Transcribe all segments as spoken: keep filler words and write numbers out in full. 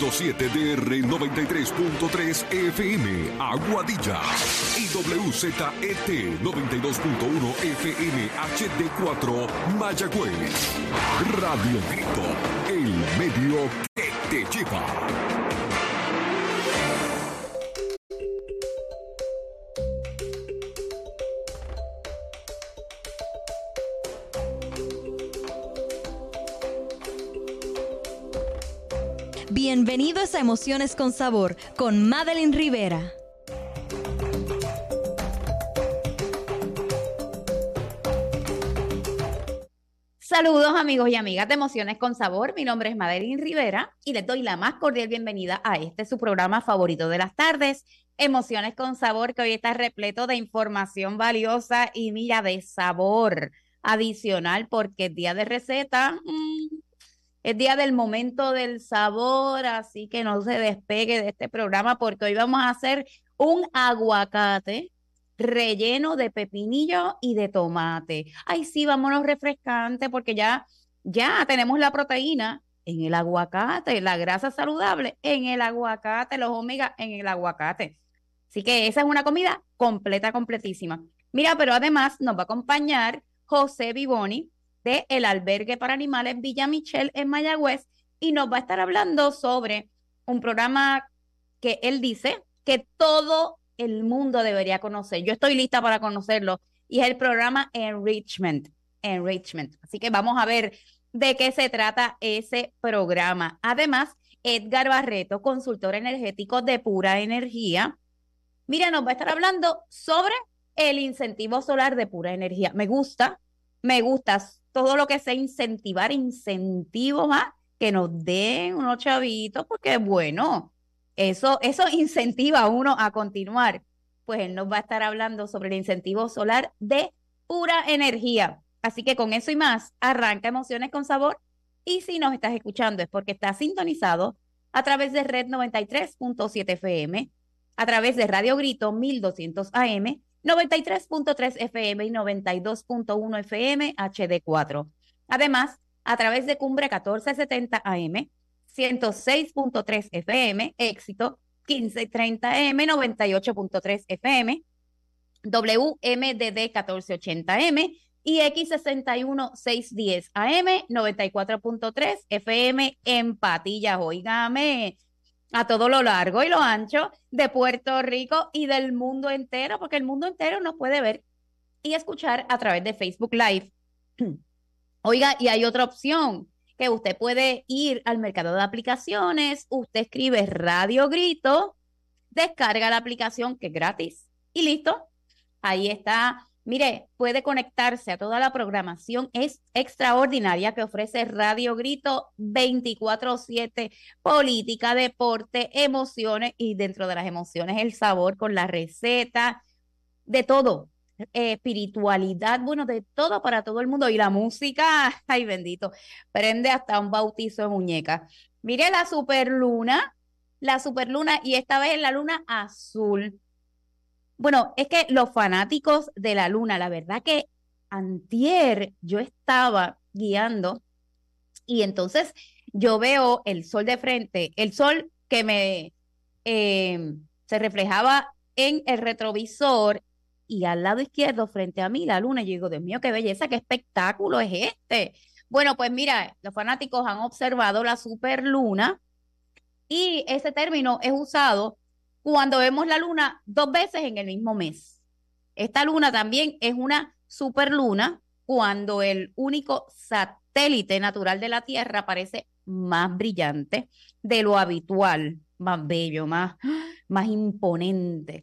ciento siete D R noventa y tres punto tres F M, Aguadilla. Y W Z E T noventa y dos punto uno F M H D cuatro, Mayagüez. Radio Grito, el medio que te lleva. Bienvenidos a Emociones con Sabor con Madeline Rivera. Saludos amigos y amigas de Emociones con Sabor, mi nombre es Madeline Rivera y les doy la más cordial bienvenida a este su programa favorito de las tardes, Emociones con Sabor, que hoy está repleto de información valiosa y mira, de sabor adicional porque es día de receta, mmm, es día del momento del sabor, así que no se despegue de este programa porque hoy vamos a hacer un aguacate relleno de pepinillo y de tomate. Ay, sí, vámonos refrescante porque ya, ya tenemos la proteína en el aguacate, la grasa saludable en el aguacate, los omega en el aguacate. Así que esa es una comida completa, completísima. Mira, pero además nos va a acompañar José Vivoni de El Albergue para Animales Villa Michel en Mayagüez y nos va a estar hablando sobre un programa que él dice que todo el mundo debería conocer. Yo estoy lista para conocerlo y es el programa Enrichment. Enrichment. Así que vamos a ver de qué se trata ese programa. Además, Edgar Barreto, consultor energético de Pura Energía, mira, nos va a estar hablando sobre el incentivo solar de Pura Energía. Me gusta, me gusta todo lo que sea incentivar, incentivo más, que nos den unos chavitos, porque bueno, Eso, eso incentiva a uno a continuar. Pues él nos va a estar hablando sobre el incentivo solar de Pura Energía. Así que con eso y más, arranca Emociones con Sabor. Y si nos estás escuchando es porque estás sintonizado a través de Red noventa y tres punto siete F M, a través de Radio Grito mil doscientos A M, noventa y tres punto tres F M y noventa y dos punto uno F M H D cuatro. Además, a través de Cumbre catorce setenta A M, ciento seis punto tres F M, Éxito quince treinta M, noventa y ocho punto tres F M, W M D D catorce ochenta M y X sesenta y uno seiscientos diez A M, noventa y cuatro punto tres F M en Patillas. Óigame, a todo lo largo y lo ancho de Puerto Rico y del mundo entero, porque el mundo entero nos puede ver y escuchar a través de Facebook Live. Oiga, y hay otra opción, que usted puede ir al mercado de aplicaciones, usted escribe Radio Grito, descarga la aplicación que es gratis y listo, ahí está. Mire, puede conectarse a toda la programación es extraordinaria que ofrece Radio Grito veinticuatro siete, política, deporte, emociones y dentro de las emociones el sabor con la receta, de todo. Eh, espiritualidad, bueno, de todo para todo el mundo y la música, ay bendito, prende hasta un bautizo de muñeca. Mire la superluna, la superluna y esta vez la luna azul. Bueno, es que los fanáticos de la luna, la verdad que antier yo estaba guiando y entonces yo veo el sol de frente, el sol que me eh, se reflejaba en el retrovisor y al lado izquierdo frente a mí la luna. Yo digo, Dios mío, qué belleza, qué espectáculo es este. Bueno, pues mira, los fanáticos han observado la superluna y ese término es usado cuando vemos la luna dos veces en el mismo mes. Esta luna también es una superluna cuando el único satélite natural de la Tierra parece más brillante de lo habitual, más bello, más, más imponente.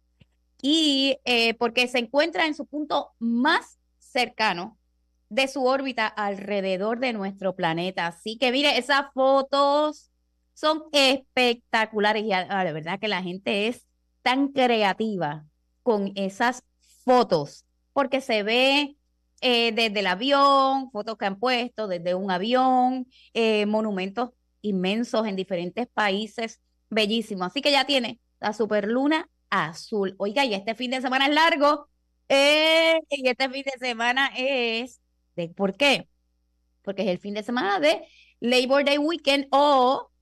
Y eh, porque se encuentra en su punto más cercano de su órbita alrededor de nuestro planeta. Así que mire, esas fotos son espectaculares y a, a la verdad que la gente es tan creativa con esas fotos, porque se ve eh, desde el avión, fotos que han puesto desde un avión, eh, monumentos inmensos en diferentes países, bellísimo. Así que ya tiene la superluna azul. Oiga, y este fin de semana es largo, eh, y este fin de semana es, de, ¿por qué? Porque es el fin de semana de Labor Day Weekend o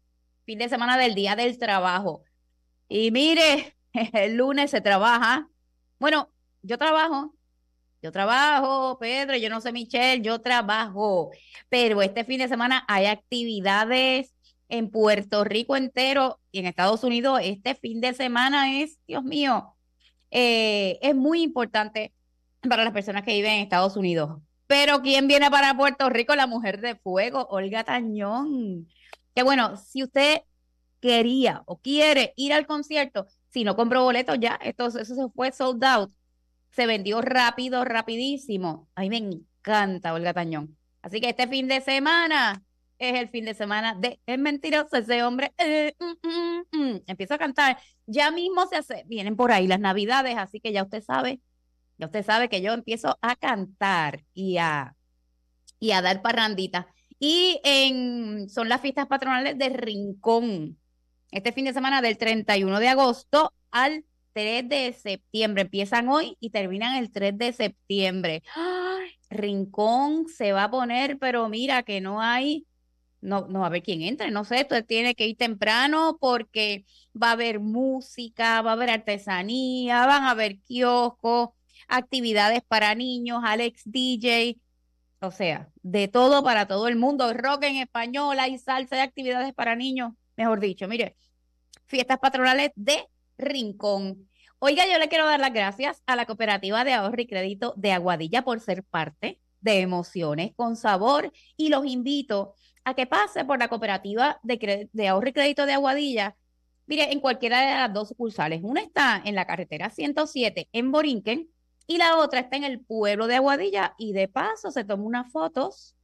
fin de semana del Día del Trabajo. Y mire, el lunes se trabaja. Bueno, yo trabajo, yo trabajo, Pedro, yo no sé, Michelle, yo trabajo. Pero este fin de semana hay actividades en Puerto Rico entero y en Estados Unidos. Este fin de semana es, Dios mío, eh, es muy importante para las personas que viven en Estados Unidos. Pero ¿quién viene para Puerto Rico? La mujer de fuego, Olga Tañón. Que bueno, si usted quería o quiere ir al concierto, si no compró boletos ya, esto, eso se fue sold out. Se vendió rápido, rapidísimo. A mí me encanta Olga Tañón. Así que este fin de semana es el fin de semana de Es mentiroso ese hombre. Eh, mm, mm, mm. Empiezo a cantar. Ya mismo se hace, vienen por ahí las navidades, así que ya usted sabe, ya usted sabe que yo empiezo a cantar y a, y a dar parrandita. Y en, son las fiestas patronales de Rincón. Este fin de semana del treinta y uno de agosto al tres de septiembre. Empiezan hoy y terminan el tres de septiembre. ¡Ay! Rincón se va a poner, pero mira que no hay, no, no va a haber quién entre, no sé, usted tiene que ir temprano porque va a haber música, va a haber artesanía, van a haber kioscos, actividades para niños, Alex D J, o sea, de todo para todo el mundo, rock en español, hay salsa, hay actividades para niños, mejor dicho, mire, fiestas patronales de Rincón. Oiga, yo le quiero dar las gracias a la Cooperativa de Ahorro y Crédito de Aguadilla por ser parte de Emociones con Sabor y los invito a que pase por la Cooperativa de, de Ahorro y Crédito de Aguadilla. Mire, en cualquiera de las dos sucursales. Una está en la carretera ciento siete en Borinquen y la otra está en el pueblo de Aguadilla y de paso se toma unas fotos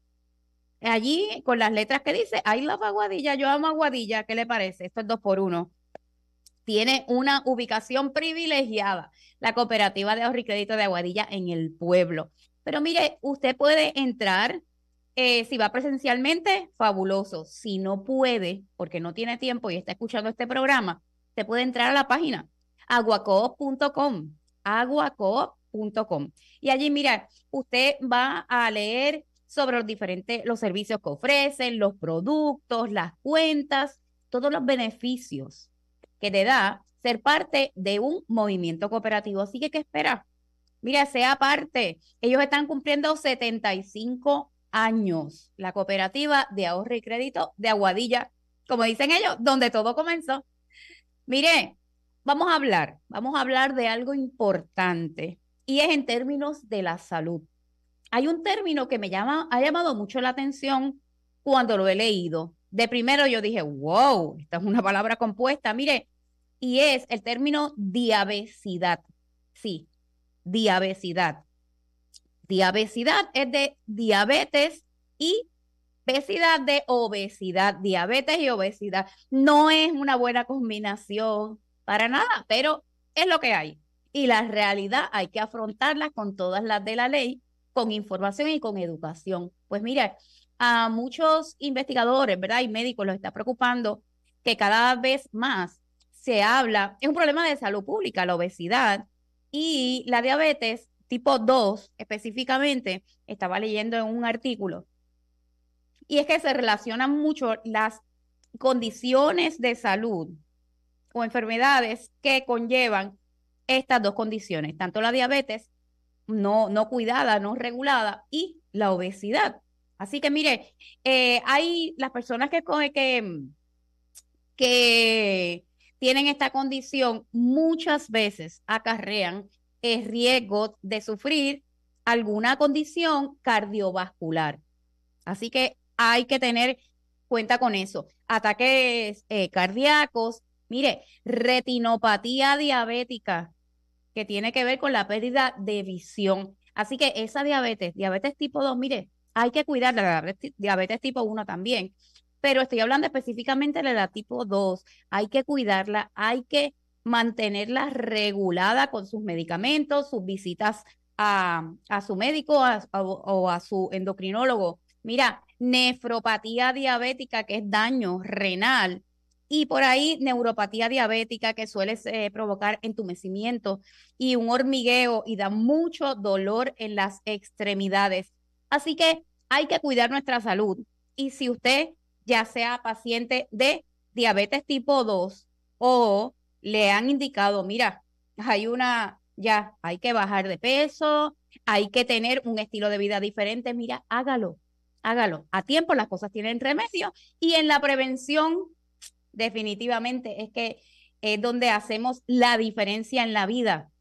allí con las letras que dice I love Aguadilla, yo amo Aguadilla. ¿Qué le parece? Esto es dos por uno. Tiene una ubicación privilegiada, la Cooperativa de Ahorro y Crédito de Aguadilla en el pueblo. Pero mire, usted puede entrar, eh, si va presencialmente, fabuloso. Si no puede, porque no tiene tiempo y está escuchando este programa, usted puede entrar a la página aguacoop punto com, aguacoop punto com. Y allí, mira, usted va a leer sobre los diferentes, los servicios que ofrecen, los productos, las cuentas, todos los beneficios que te da ser parte de un movimiento cooperativo. Así que, ¿qué espera? Mira, sea parte. Ellos están cumpliendo setenta y cinco años. La Cooperativa de Ahorro y Crédito de Aguadilla, como dicen ellos, donde todo comenzó. Mire, vamos a hablar, vamos a hablar de algo importante y es en términos de la salud. Hay un término que me llama, ha llamado mucho la atención cuando lo he leído. De primero yo dije, wow, esta es una palabra compuesta, mire, y es el término diabesidad. Sí, diabesidad. Diabesidad es de diabetes y obesidad de obesidad, diabetes y obesidad. No es una buena combinación para nada, pero es lo que hay. Y la realidad hay que afrontarla con todas las de la ley, con información y con educación. Pues mira, a muchos investigadores, ¿verdad? Y médicos los está preocupando que cada vez más se habla, es un problema de salud pública, la obesidad y la diabetes tipo dos específicamente, estaba leyendo en un artículo, y es que se relacionan mucho las condiciones de salud o enfermedades que conllevan estas dos condiciones, tanto la diabetes no, no cuidada, no regulada, y la obesidad. Así que mire, eh, hay las personas que, que, que tienen esta condición muchas veces acarrean el riesgo de sufrir alguna condición cardiovascular. Así que hay que tener cuenta con eso. Ataques eh, cardíacos, mire, retinopatía diabética, que tiene que ver con la pérdida de visión. Así que esa diabetes, diabetes tipo dos, mire, hay que cuidar la diabetes, diabetes tipo uno también, pero estoy hablando específicamente de la tipo dos. Hay que cuidarla, hay que mantenerla regulada con sus medicamentos, sus visitas a, a su médico a, a, o a su endocrinólogo. Mira, nefropatía diabética, que es daño renal, y por ahí neuropatía diabética, que suele eh, provocar entumecimiento y un hormigueo y da mucho dolor en las extremidades. Así que hay que cuidar nuestra salud. Y si usted ya sea paciente de diabetes tipo dos o le han indicado, mira, hay una, ya, hay que bajar de peso, hay que tener un estilo de vida diferente, mira, hágalo, hágalo. A tiempo las cosas tienen remedio y en la prevención definitivamente es que es donde hacemos la diferencia en la vida,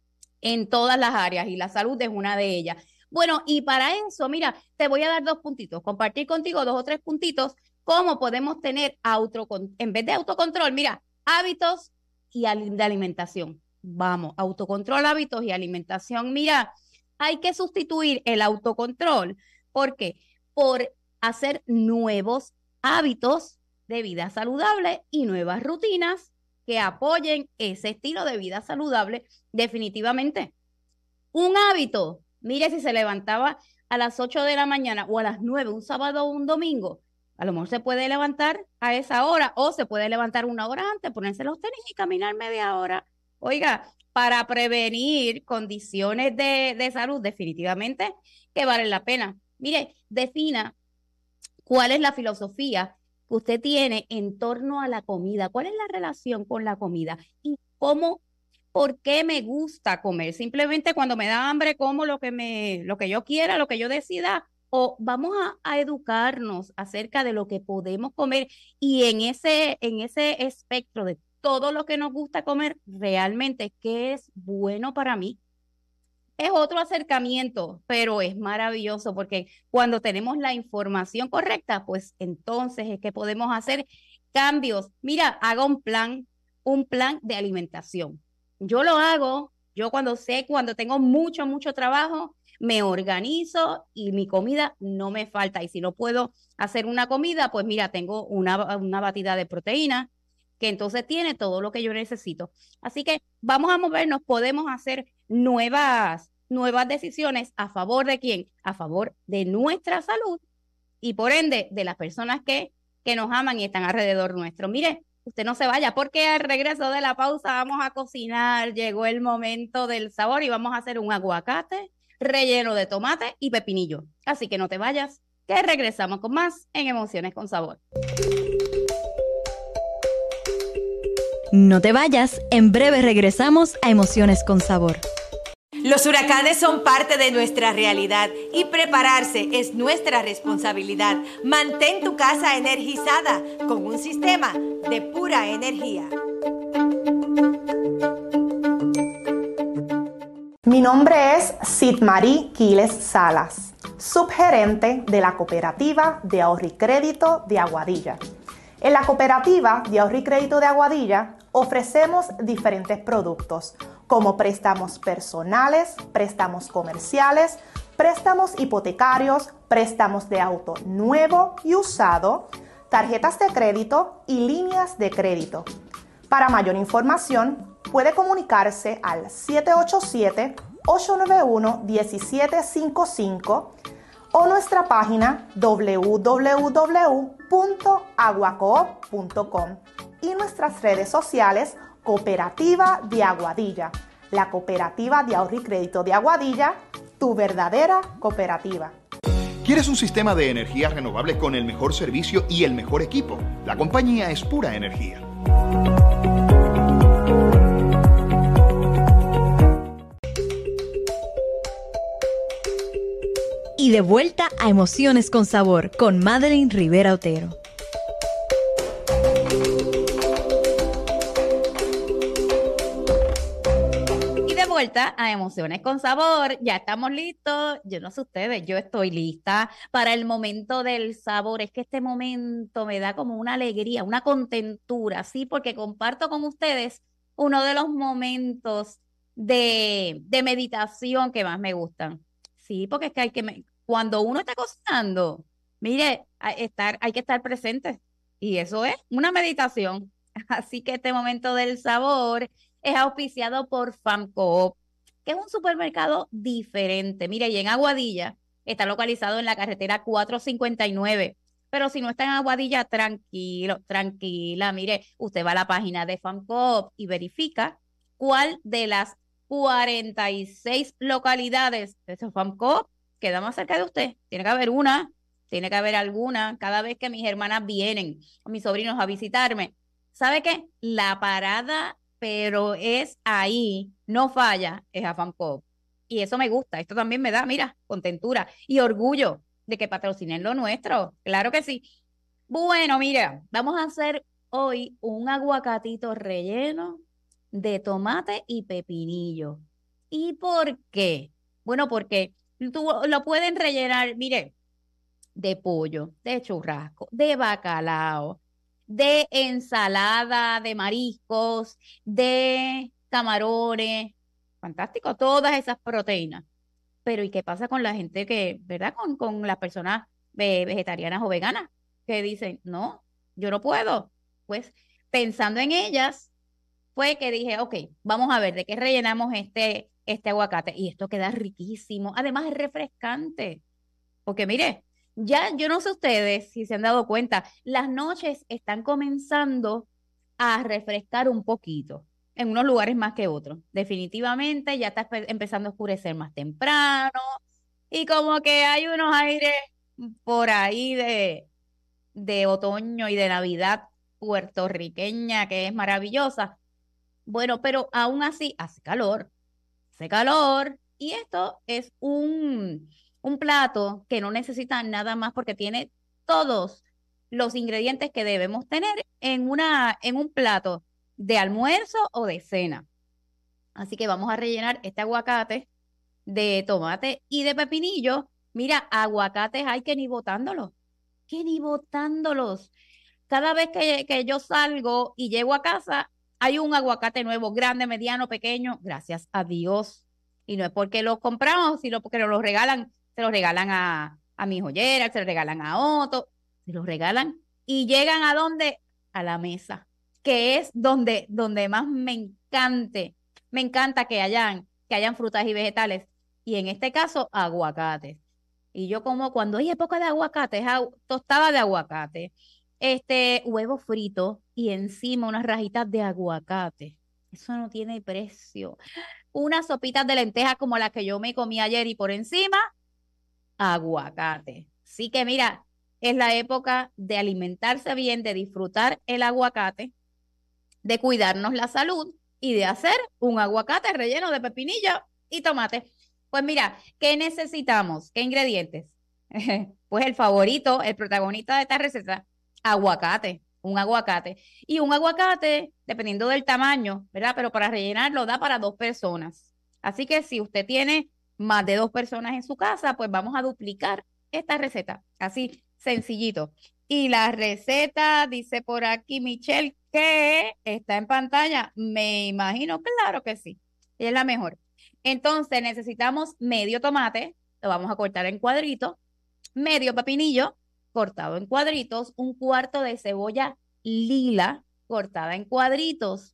en todas las áreas y la salud es una de ellas. Bueno, y para eso, mira, te voy a dar dos puntitos, compartir contigo dos o tres puntitos, cómo podemos tener autocontrol, en vez de autocontrol, mira, hábitos y de alimentación. Vamos, autocontrol, hábitos y alimentación. Mira, hay que sustituir el autocontrol. ¿Por qué? Por hacer nuevos hábitos de vida saludable y nuevas rutinas que apoyen ese estilo de vida saludable definitivamente. Un hábito, mire, si se levantaba a las ocho de la mañana o a las nueve, un sábado o un domingo, a lo mejor se puede levantar a esa hora o se puede levantar una hora antes, ponerse los tenis y caminar media hora. Oiga, para prevenir condiciones de, de salud definitivamente que valen la pena. Mire, defina cuál es la filosofía que usted tiene en torno a la comida, cuál es la relación con la comida y cómo, por qué me gusta comer. Simplemente cuando me da hambre como lo que me, lo que yo quiera, lo que yo decida, o vamos a, a educarnos acerca de lo que podemos comer y en ese, en ese espectro de todo lo que nos gusta comer, realmente qué es bueno para mí. Es otro acercamiento, pero es maravilloso porque cuando tenemos la información correcta, pues entonces es que podemos hacer cambios. Mira, haga un plan, un plan de alimentación. Yo lo hago, yo cuando sé, cuando tengo mucho, mucho trabajo, me organizo y mi comida no me falta. Y si no puedo hacer una comida, pues mira, tengo una, una batida de proteína que entonces tiene todo lo que yo necesito. Así que vamos a movernos, podemos hacer nuevas, nuevas decisiones a favor de quién, a favor de nuestra salud y por ende de las personas que, que nos aman y están alrededor nuestro. Mire, usted no se vaya porque al regreso de la pausa vamos a cocinar, llegó el momento del sabor y vamos a hacer un aguacate relleno de tomate y pepinillo. Así que no te vayas, que regresamos con más en Emociones con Sabor. No te vayas, en breve regresamos a Emociones con Sabor. Los huracanes son parte de nuestra realidad y prepararse es nuestra responsabilidad. Mantén tu casa energizada con un sistema de pura energía. Mi nombre es Sidmarí Quiles Salas, subgerente de la Cooperativa de Ahorro y Crédito de Aguadilla. En la Cooperativa de Ahorro y Crédito de Aguadilla ofrecemos diferentes productos como préstamos personales, préstamos comerciales, préstamos hipotecarios, préstamos de auto nuevo y usado, tarjetas de crédito y líneas de crédito. Para mayor información, puede comunicarse al siete ocho siete, ocho nueve uno, uno siete cinco cinco o nuestra página w w w punto aguacoop punto com y nuestras redes sociales Cooperativa de Aguadilla, la Cooperativa de Ahorro y Crédito de Aguadilla, tu verdadera cooperativa. ¿Quieres un sistema de energía renovable con el mejor servicio y el mejor equipo? La compañía es Pura Energía. Y de vuelta a Emociones con Sabor con Madeline Rivera Otero. Y de vuelta a Emociones con Sabor, ya estamos listos. Yo no sé ustedes, yo estoy lista para el momento del sabor. Es que este momento me da como una alegría, una contentura, ¿sí? Porque comparto con ustedes uno de los momentos de, de meditación que más me gustan. Sí, porque es que hay que, me, cuando uno está cocinando, mire, hay, estar, hay que estar presente y eso es una meditación. Así que este momento del sabor es auspiciado por FAMCOOP, que es un supermercado diferente. Mire, y en Aguadilla está localizado en la carretera cuatrocientos cincuenta y nueve. Pero si no está en Aguadilla, tranquilo, tranquila. Mire, usted va a la página de FAMCOOP y verifica cuál de las cuarenta y seis localidades de ese FAMCOOP queda más cerca de usted. Tiene que haber una tiene que haber alguna, cada vez que mis hermanas vienen o mis sobrinos a visitarme. ¿Sabe qué? La parada, pero es ahí, no falla, es Afán Coop. Y eso me gusta, esto también me da, mira, contentura y orgullo de que patrocinen lo nuestro, claro que sí. Bueno, mira, vamos a hacer hoy un aguacatito relleno de tomate y pepinillo. ¿Y por qué? Bueno, porque tú lo pueden rellenar, mire, de pollo, de churrasco, de bacalao, de ensalada de mariscos, de camarones, fantástico, todas esas proteínas. Pero ¿y qué pasa con la gente que, verdad? Con, con las personas ve- vegetarianas o veganas que dicen, no, yo no puedo. Pues pensando en ellas, fue que dije, ok, vamos a ver de qué rellenamos este, este aguacate. Y esto queda riquísimo. Además es refrescante. Porque mire, ya yo no sé ustedes si se han dado cuenta, las noches están comenzando a refrescar un poquito, en unos lugares más que otros. Definitivamente ya está espe- empezando a oscurecer más temprano y como que hay unos aires por ahí de, de otoño y de Navidad puertorriqueña que es maravillosa. Bueno, pero aún así hace calor, hace calor y esto es un, un plato que no necesita nada más porque tiene todos los ingredientes que debemos tener en una, en un plato de almuerzo o de cena. Así que vamos a rellenar este aguacate de tomate y de pepinillo. Mira, aguacates hay que ni botándolos, que ni botándolos. Cada vez que, que yo salgo y llego a casa, hay un aguacate nuevo, grande, mediano, pequeño, gracias a Dios. Y no es porque los compramos, sino porque nos los regalan, se los regalan a, a mi joyera, se los regalan a Otto, se los regalan y llegan a donde, a la mesa, que es donde, donde más me encante, me encanta que hayan, que hayan frutas y vegetales. Y en este caso, aguacates. Y yo como cuando hay época de aguacates, agu- tostada de aguacate, este huevo frito y encima unas rajitas de aguacate. Eso no tiene precio. Unas sopitas de lentejas como las que yo me comí ayer y por encima, aguacate. Así que mira, es la época de alimentarse bien, de disfrutar el aguacate, de cuidarnos la salud y de hacer un aguacate relleno de pepinillo y tomate. Pues mira, ¿qué necesitamos? ¿Qué ingredientes? Pues el favorito, el protagonista de esta receta, aguacate, un aguacate. Y un aguacate, dependiendo del tamaño, ¿verdad? Pero para rellenarlo da para dos personas. Así que si usted tiene más de dos personas en su casa, pues vamos a duplicar esta receta. Así, sencillito. Y la receta, dice por aquí Michelle, que está en pantalla. Me imagino, claro que sí. Ella es la mejor. Entonces necesitamos medio tomate, lo vamos a cortar en cuadritos, medio pepinillo cortado en cuadritos, un cuarto de cebolla lila cortada en cuadritos.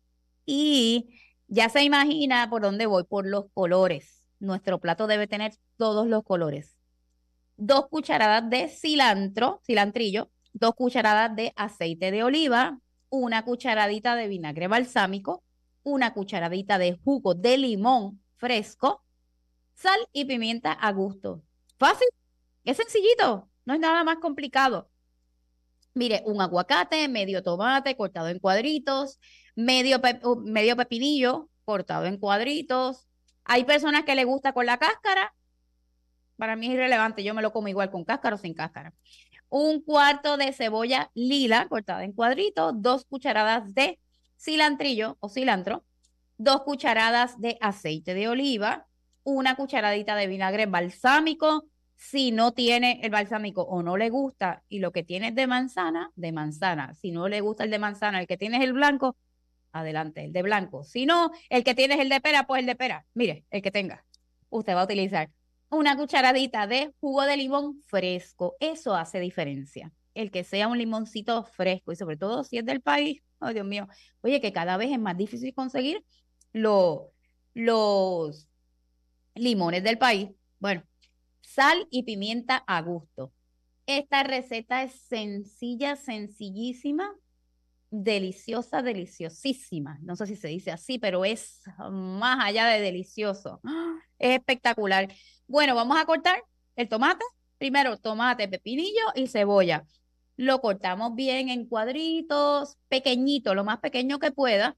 Y ya se imagina por dónde voy, por los colores. Nuestro plato debe tener todos los colores. Dos cucharadas de cilantro, cilantrillo, dos cucharadas de aceite de oliva, una cucharadita de vinagre balsámico, una cucharadita de jugo de limón fresco, sal y pimienta a gusto. Fácil, es sencillito, no es nada más complicado. Mire, un aguacate, medio tomate cortado en cuadritos, medio, pe- uh, medio pepinillo cortado en cuadritos. Hay personas que le gusta con la cáscara, para mí es irrelevante, yo me lo como igual con cáscara o sin cáscara. Un cuarto de cebolla lila cortada en cuadritos, dos cucharadas de cilantrillo o cilantro, dos cucharadas de aceite de oliva, una cucharadita de vinagre balsámico. Si no tiene el balsámico o no le gusta y lo que tiene es de manzana, de manzana. Si no le gusta el de manzana, el que tiene es el blanco, adelante, el de blanco. Si no, el que tiene es el de pera, pues el de pera. Mire, el que tenga. Usted va a utilizar una cucharadita de jugo de limón fresco. Eso hace diferencia. El que sea un limoncito fresco y sobre todo si es del país. Ay, Dios mío. Oye, que cada vez es más difícil conseguir lo- los limones del país. Bueno, sal y pimienta a gusto. Esta receta es sencilla, sencillísima, deliciosa, deliciosísima. No sé si se dice así, pero es más allá de delicioso. ¡Ah! Es espectacular. Bueno, vamos a cortar el tomate, primero tomate, pepinillo y cebolla. Lo cortamos bien en cuadritos, pequeñitos, lo más pequeño que pueda.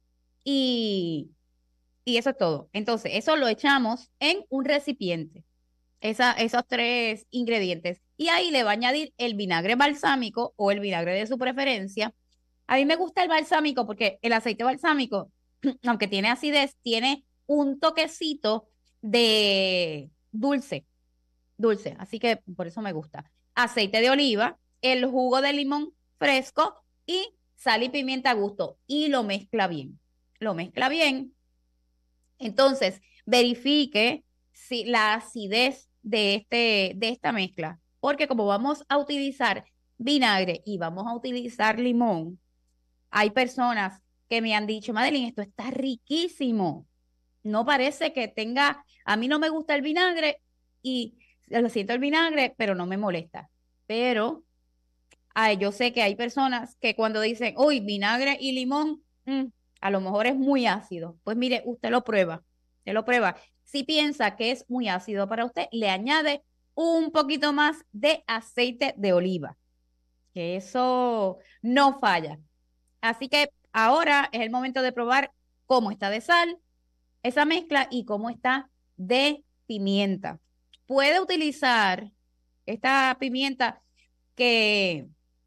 Y, y eso es todo. Entonces, eso lo echamos en un recipiente. Esa, esos tres ingredientes. Y ahí le va a añadir el vinagre balsámico o el vinagre de su preferencia. A mí me gusta el balsámico porque el aceite balsámico, aunque tiene acidez, tiene un toquecito de dulce, dulce. Así que por eso me gusta. Aceite de oliva, el jugo de limón fresco y sal y pimienta a gusto. Y lo mezcla bien. Lo mezcla bien. Entonces, verifique si la acidez de, este, de esta mezcla, porque como vamos a utilizar vinagre y vamos a utilizar limón, hay personas que me han dicho, Madeline, esto está riquísimo, no parece que tenga, a mí no me gusta el vinagre y lo siento el vinagre, pero no me molesta, pero ay, yo sé que hay personas que cuando dicen, uy, vinagre y limón, mmm, a lo mejor es muy ácido, pues mire, usted lo prueba, usted lo prueba. Si piensa que es muy ácido para usted, le añade un poquito más de aceite de oliva, que eso no falla. Así que ahora es el momento de probar cómo está de sal, esa mezcla y cómo está de pimienta. Puede utilizar esta pimienta que,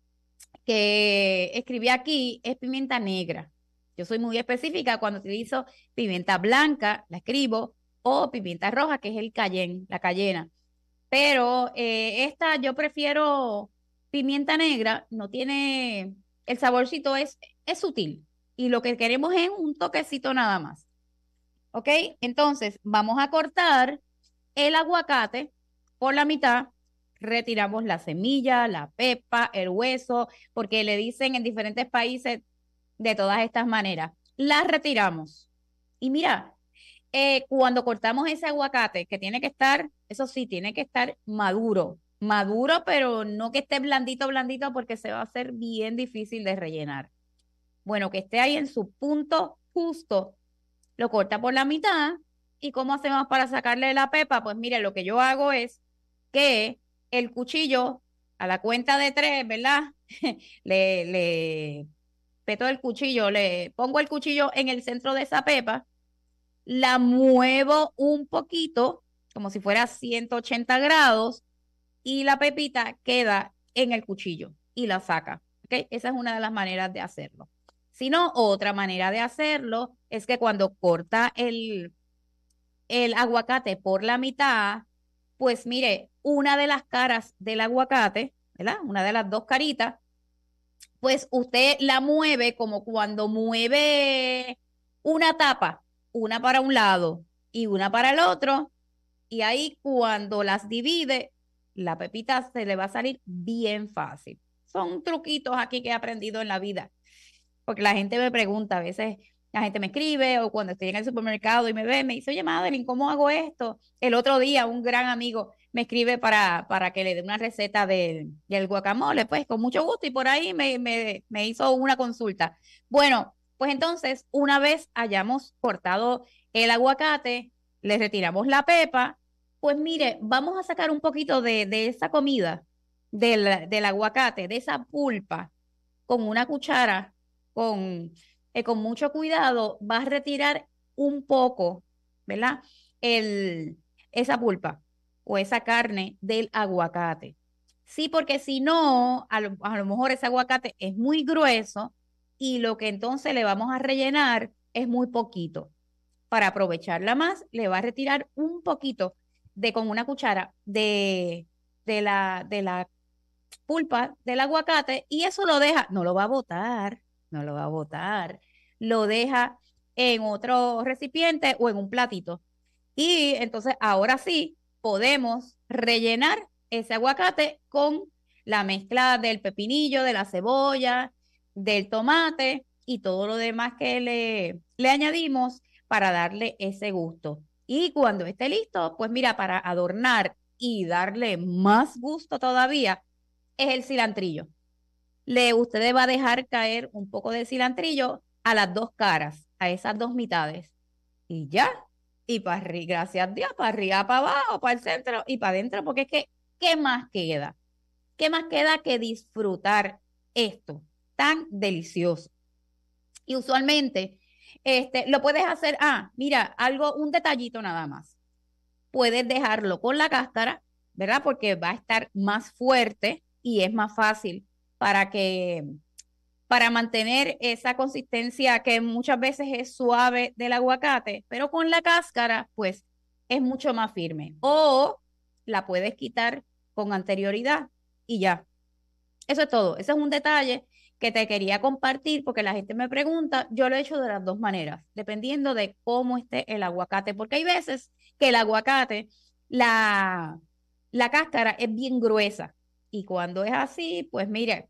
que escribí aquí, es pimienta negra. Yo soy muy específica cuando utilizo pimienta blanca, la escribo, o pimienta roja, que es el cayenne, la cayena. Pero eh, esta yo prefiero pimienta negra, no tiene, el saborcito es, es sutil. Y lo que queremos es un toquecito nada más. ¿Ok? Entonces, vamos a cortar el aguacate por la mitad. Retiramos la semilla, la pepa, el hueso, porque le dicen en diferentes países de todas estas maneras. La retiramos. Y mira, eh, cuando cortamos ese aguacate, que tiene que estar, eso sí, tiene que estar maduro, maduro, pero no que esté blandito, blandito, porque se va a hacer bien difícil de rellenar. Bueno, que esté ahí en su punto justo, lo corta por la mitad. ¿Y cómo hacemos para sacarle la pepa? Pues mire, lo que yo hago es que el cuchillo, a la cuenta de tres, ¿verdad? le, le peto el cuchillo, le pongo el cuchillo en el centro de esa pepa, la muevo un poquito, como si fuera ciento ochenta grados, y la pepita queda en el cuchillo y la saca. ¿Okay? Esa es una de las maneras de hacerlo. Si no, otra manera de hacerlo es que cuando corta el, el aguacate por la mitad, pues mire, una de las caras del aguacate, ¿verdad? Una de las dos caritas, pues usted la mueve como cuando mueve una tapa, una para un lado y una para el otro, y ahí cuando las divide, la pepita se le va a salir bien fácil. Son truquitos aquí que he aprendido en la vida, porque la gente me pregunta, a veces la gente me escribe o cuando estoy en el supermercado y me ve, me dice, oye, Madeline, ¿cómo hago esto? El otro día un gran amigo me escribe para, para que le dé una receta del, del guacamole, pues con mucho gusto, y por ahí me, me, me hizo una consulta. Bueno, pues entonces, una vez hayamos cortado el aguacate, le retiramos la pepa, pues mire, vamos a sacar un poquito de, de esa comida, del, del aguacate, de esa pulpa, con una cuchara, con, eh, con mucho cuidado, va a retirar un poco, ¿verdad? El, esa pulpa o esa carne del aguacate. Sí, porque si no, a lo, a lo mejor ese aguacate es muy grueso y lo que entonces le vamos a rellenar es muy poquito. Para aprovecharla más, le va a retirar un poquito de con una cuchara de, de, la, de la pulpa del aguacate y eso lo deja, no lo va a botar, no lo va a botar, lo deja en otro recipiente o en un platito. Y entonces ahora sí podemos rellenar ese aguacate con la mezcla del pepinillo, de la cebolla, del tomate y todo lo demás que le, le añadimos para darle ese gusto. Y cuando esté listo, pues mira, para adornar y darle más gusto todavía, es el cilantrillo. Le, usted va a dejar caer un poco de cilantrillo a las dos caras, a esas dos mitades. Y ya, y para arriba, gracias a Dios, para arriba, para abajo, para el centro y para adentro, porque es que ¿qué más queda? ¿Qué más queda que disfrutar esto tan delicioso? Y usualmente este, lo puedes hacer, ah, mira, algo, un detallito nada más. Puedes dejarlo con la cáscara, ¿verdad? Porque va a estar más fuerte y es más fácil para que, para mantener esa consistencia que muchas veces es suave del aguacate, pero con la cáscara, pues, es mucho más firme. O la puedes quitar con anterioridad y ya. Eso es todo. Ese es un detalle que te quería compartir porque la gente me pregunta. Yo lo he hecho de las dos maneras, dependiendo de cómo esté el aguacate, porque hay veces que el aguacate, la, la cáscara es bien gruesa y cuando es así, pues mire,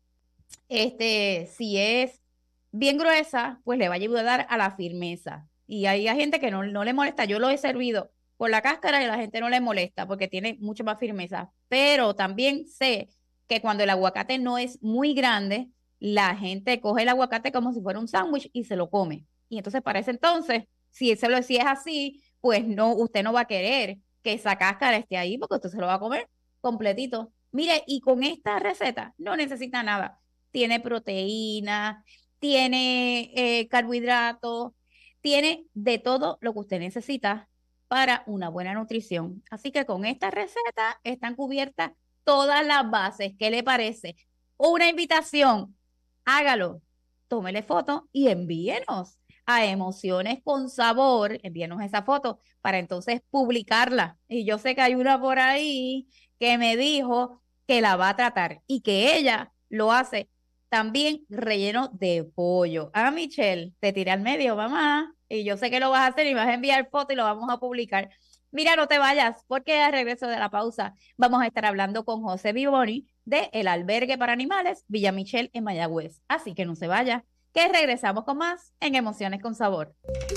este, si es bien gruesa, pues le va a ayudar a la firmeza. Y hay, hay gente que no, no le molesta. Yo lo he servido con la cáscara y a la gente no le molesta porque tiene mucho más firmeza. Pero también sé que cuando el aguacate no es muy grande, la gente coge el aguacate como si fuera un sándwich y se lo come. Y entonces para ese entonces, si, se lo, si es así, pues no, usted no va a querer que esa cáscara esté ahí porque usted se lo va a comer completito. Mire, y con esta receta no necesita nada. Tiene proteína, tiene eh, carbohidratos, tiene de todo lo que usted necesita para una buena nutrición. Así que con esta receta están cubiertas todas las bases. ¿Qué le parece? Una invitación, hágalo, tómele foto y envíenos a Emociones con Sabor, envíenos esa foto para entonces publicarla. Y yo sé que hay una por ahí que me dijo que la va a tratar y que ella lo hace también relleno de pollo. Ah, Michelle, te tiré al medio, mamá, y yo sé que lo vas a hacer y vas a enviar foto y lo vamos a publicar. Mira, no te vayas, porque al regreso de la pausa vamos a estar hablando con José Vivoni de El Albergue para Animales Villa Michelle en Mayagüez. Así que no se vaya, que regresamos con más en Emociones con Sabor.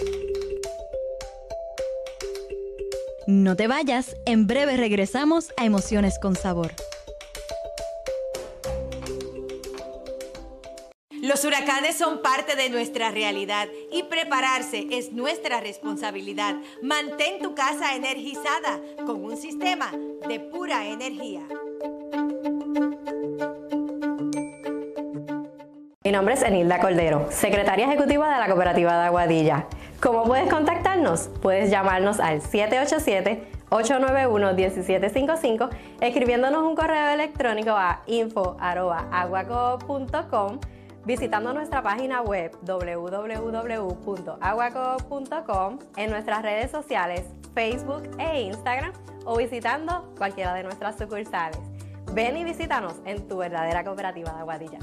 No te vayas, en breve regresamos a Emociones con Sabor. Los huracanes son parte de nuestra realidad y prepararse es nuestra responsabilidad. Mantén tu casa energizada con un sistema de pura energía. Mi nombre es Enilda Cordero, secretaria ejecutiva de la Cooperativa de Aguadilla. ¿Cómo puedes contactarnos? Puedes llamarnos al siete ocho siete, ocho nueve uno, uno siete cinco cinco, escribiéndonos un correo electrónico a info arroba aguaco punto com, visitando nuestra página web doble u doble u doble u punto aguaco punto com, en nuestras redes sociales Facebook e Instagram o visitando cualquiera de nuestras sucursales. Ven y visítanos en tu verdadera cooperativa de Aguadilla.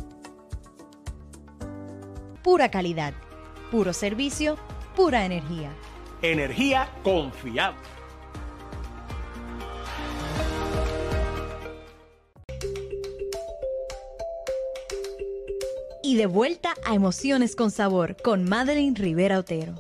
Pura calidad, puro servicio, pura energía. Energía confiable. Y de vuelta a Emociones con Sabor con Madeline Rivera Otero.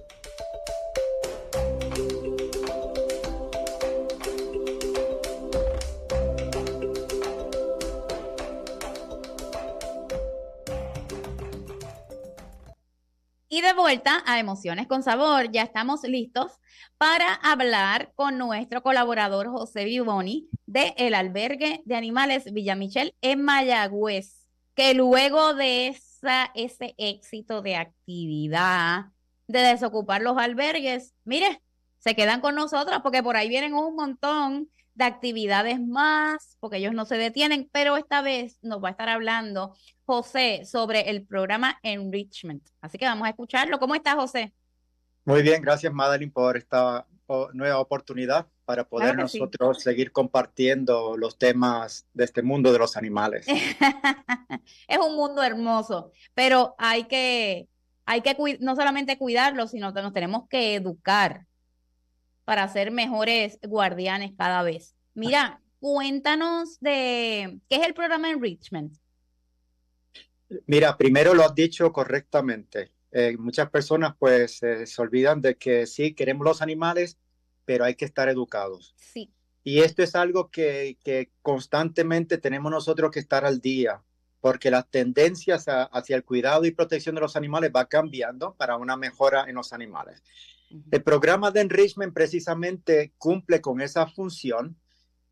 Y de vuelta a Emociones con Sabor, ya estamos listos para hablar con nuestro colaborador José Vivoni de El Albergue de Animales Villa Michelle en Mayagüez, que luego de esa, ese éxito de actividad, de desocupar los albergues, mire, se quedan con nosotros porque por ahí vienen un montón de actividades más, porque ellos no se detienen, pero esta vez nos va a estar hablando José sobre el programa Enrichment. Así que vamos a escucharlo. ¿Cómo estás, José? Muy bien, gracias, Madeline, por esta nueva oportunidad para poder claro nosotros sí. seguir compartiendo los temas de este mundo de los animales. Es un mundo hermoso, pero hay que, hay que no solamente cuidarlo, sino que nos tenemos que educar para ser mejores guardianes cada vez. Mira, cuéntanos de qué es el programa Enrichment. Mira, primero lo has dicho correctamente. Eh, muchas personas pues eh, se olvidan de que sí, queremos los animales, pero hay que estar educados. Sí. Y esto es algo que, que constantemente tenemos nosotros que estar al día, porque las tendencias a, hacia el cuidado y protección de los animales va cambiando para una mejora en los animales. Uh-huh. El programa de Enrichment precisamente cumple con esa función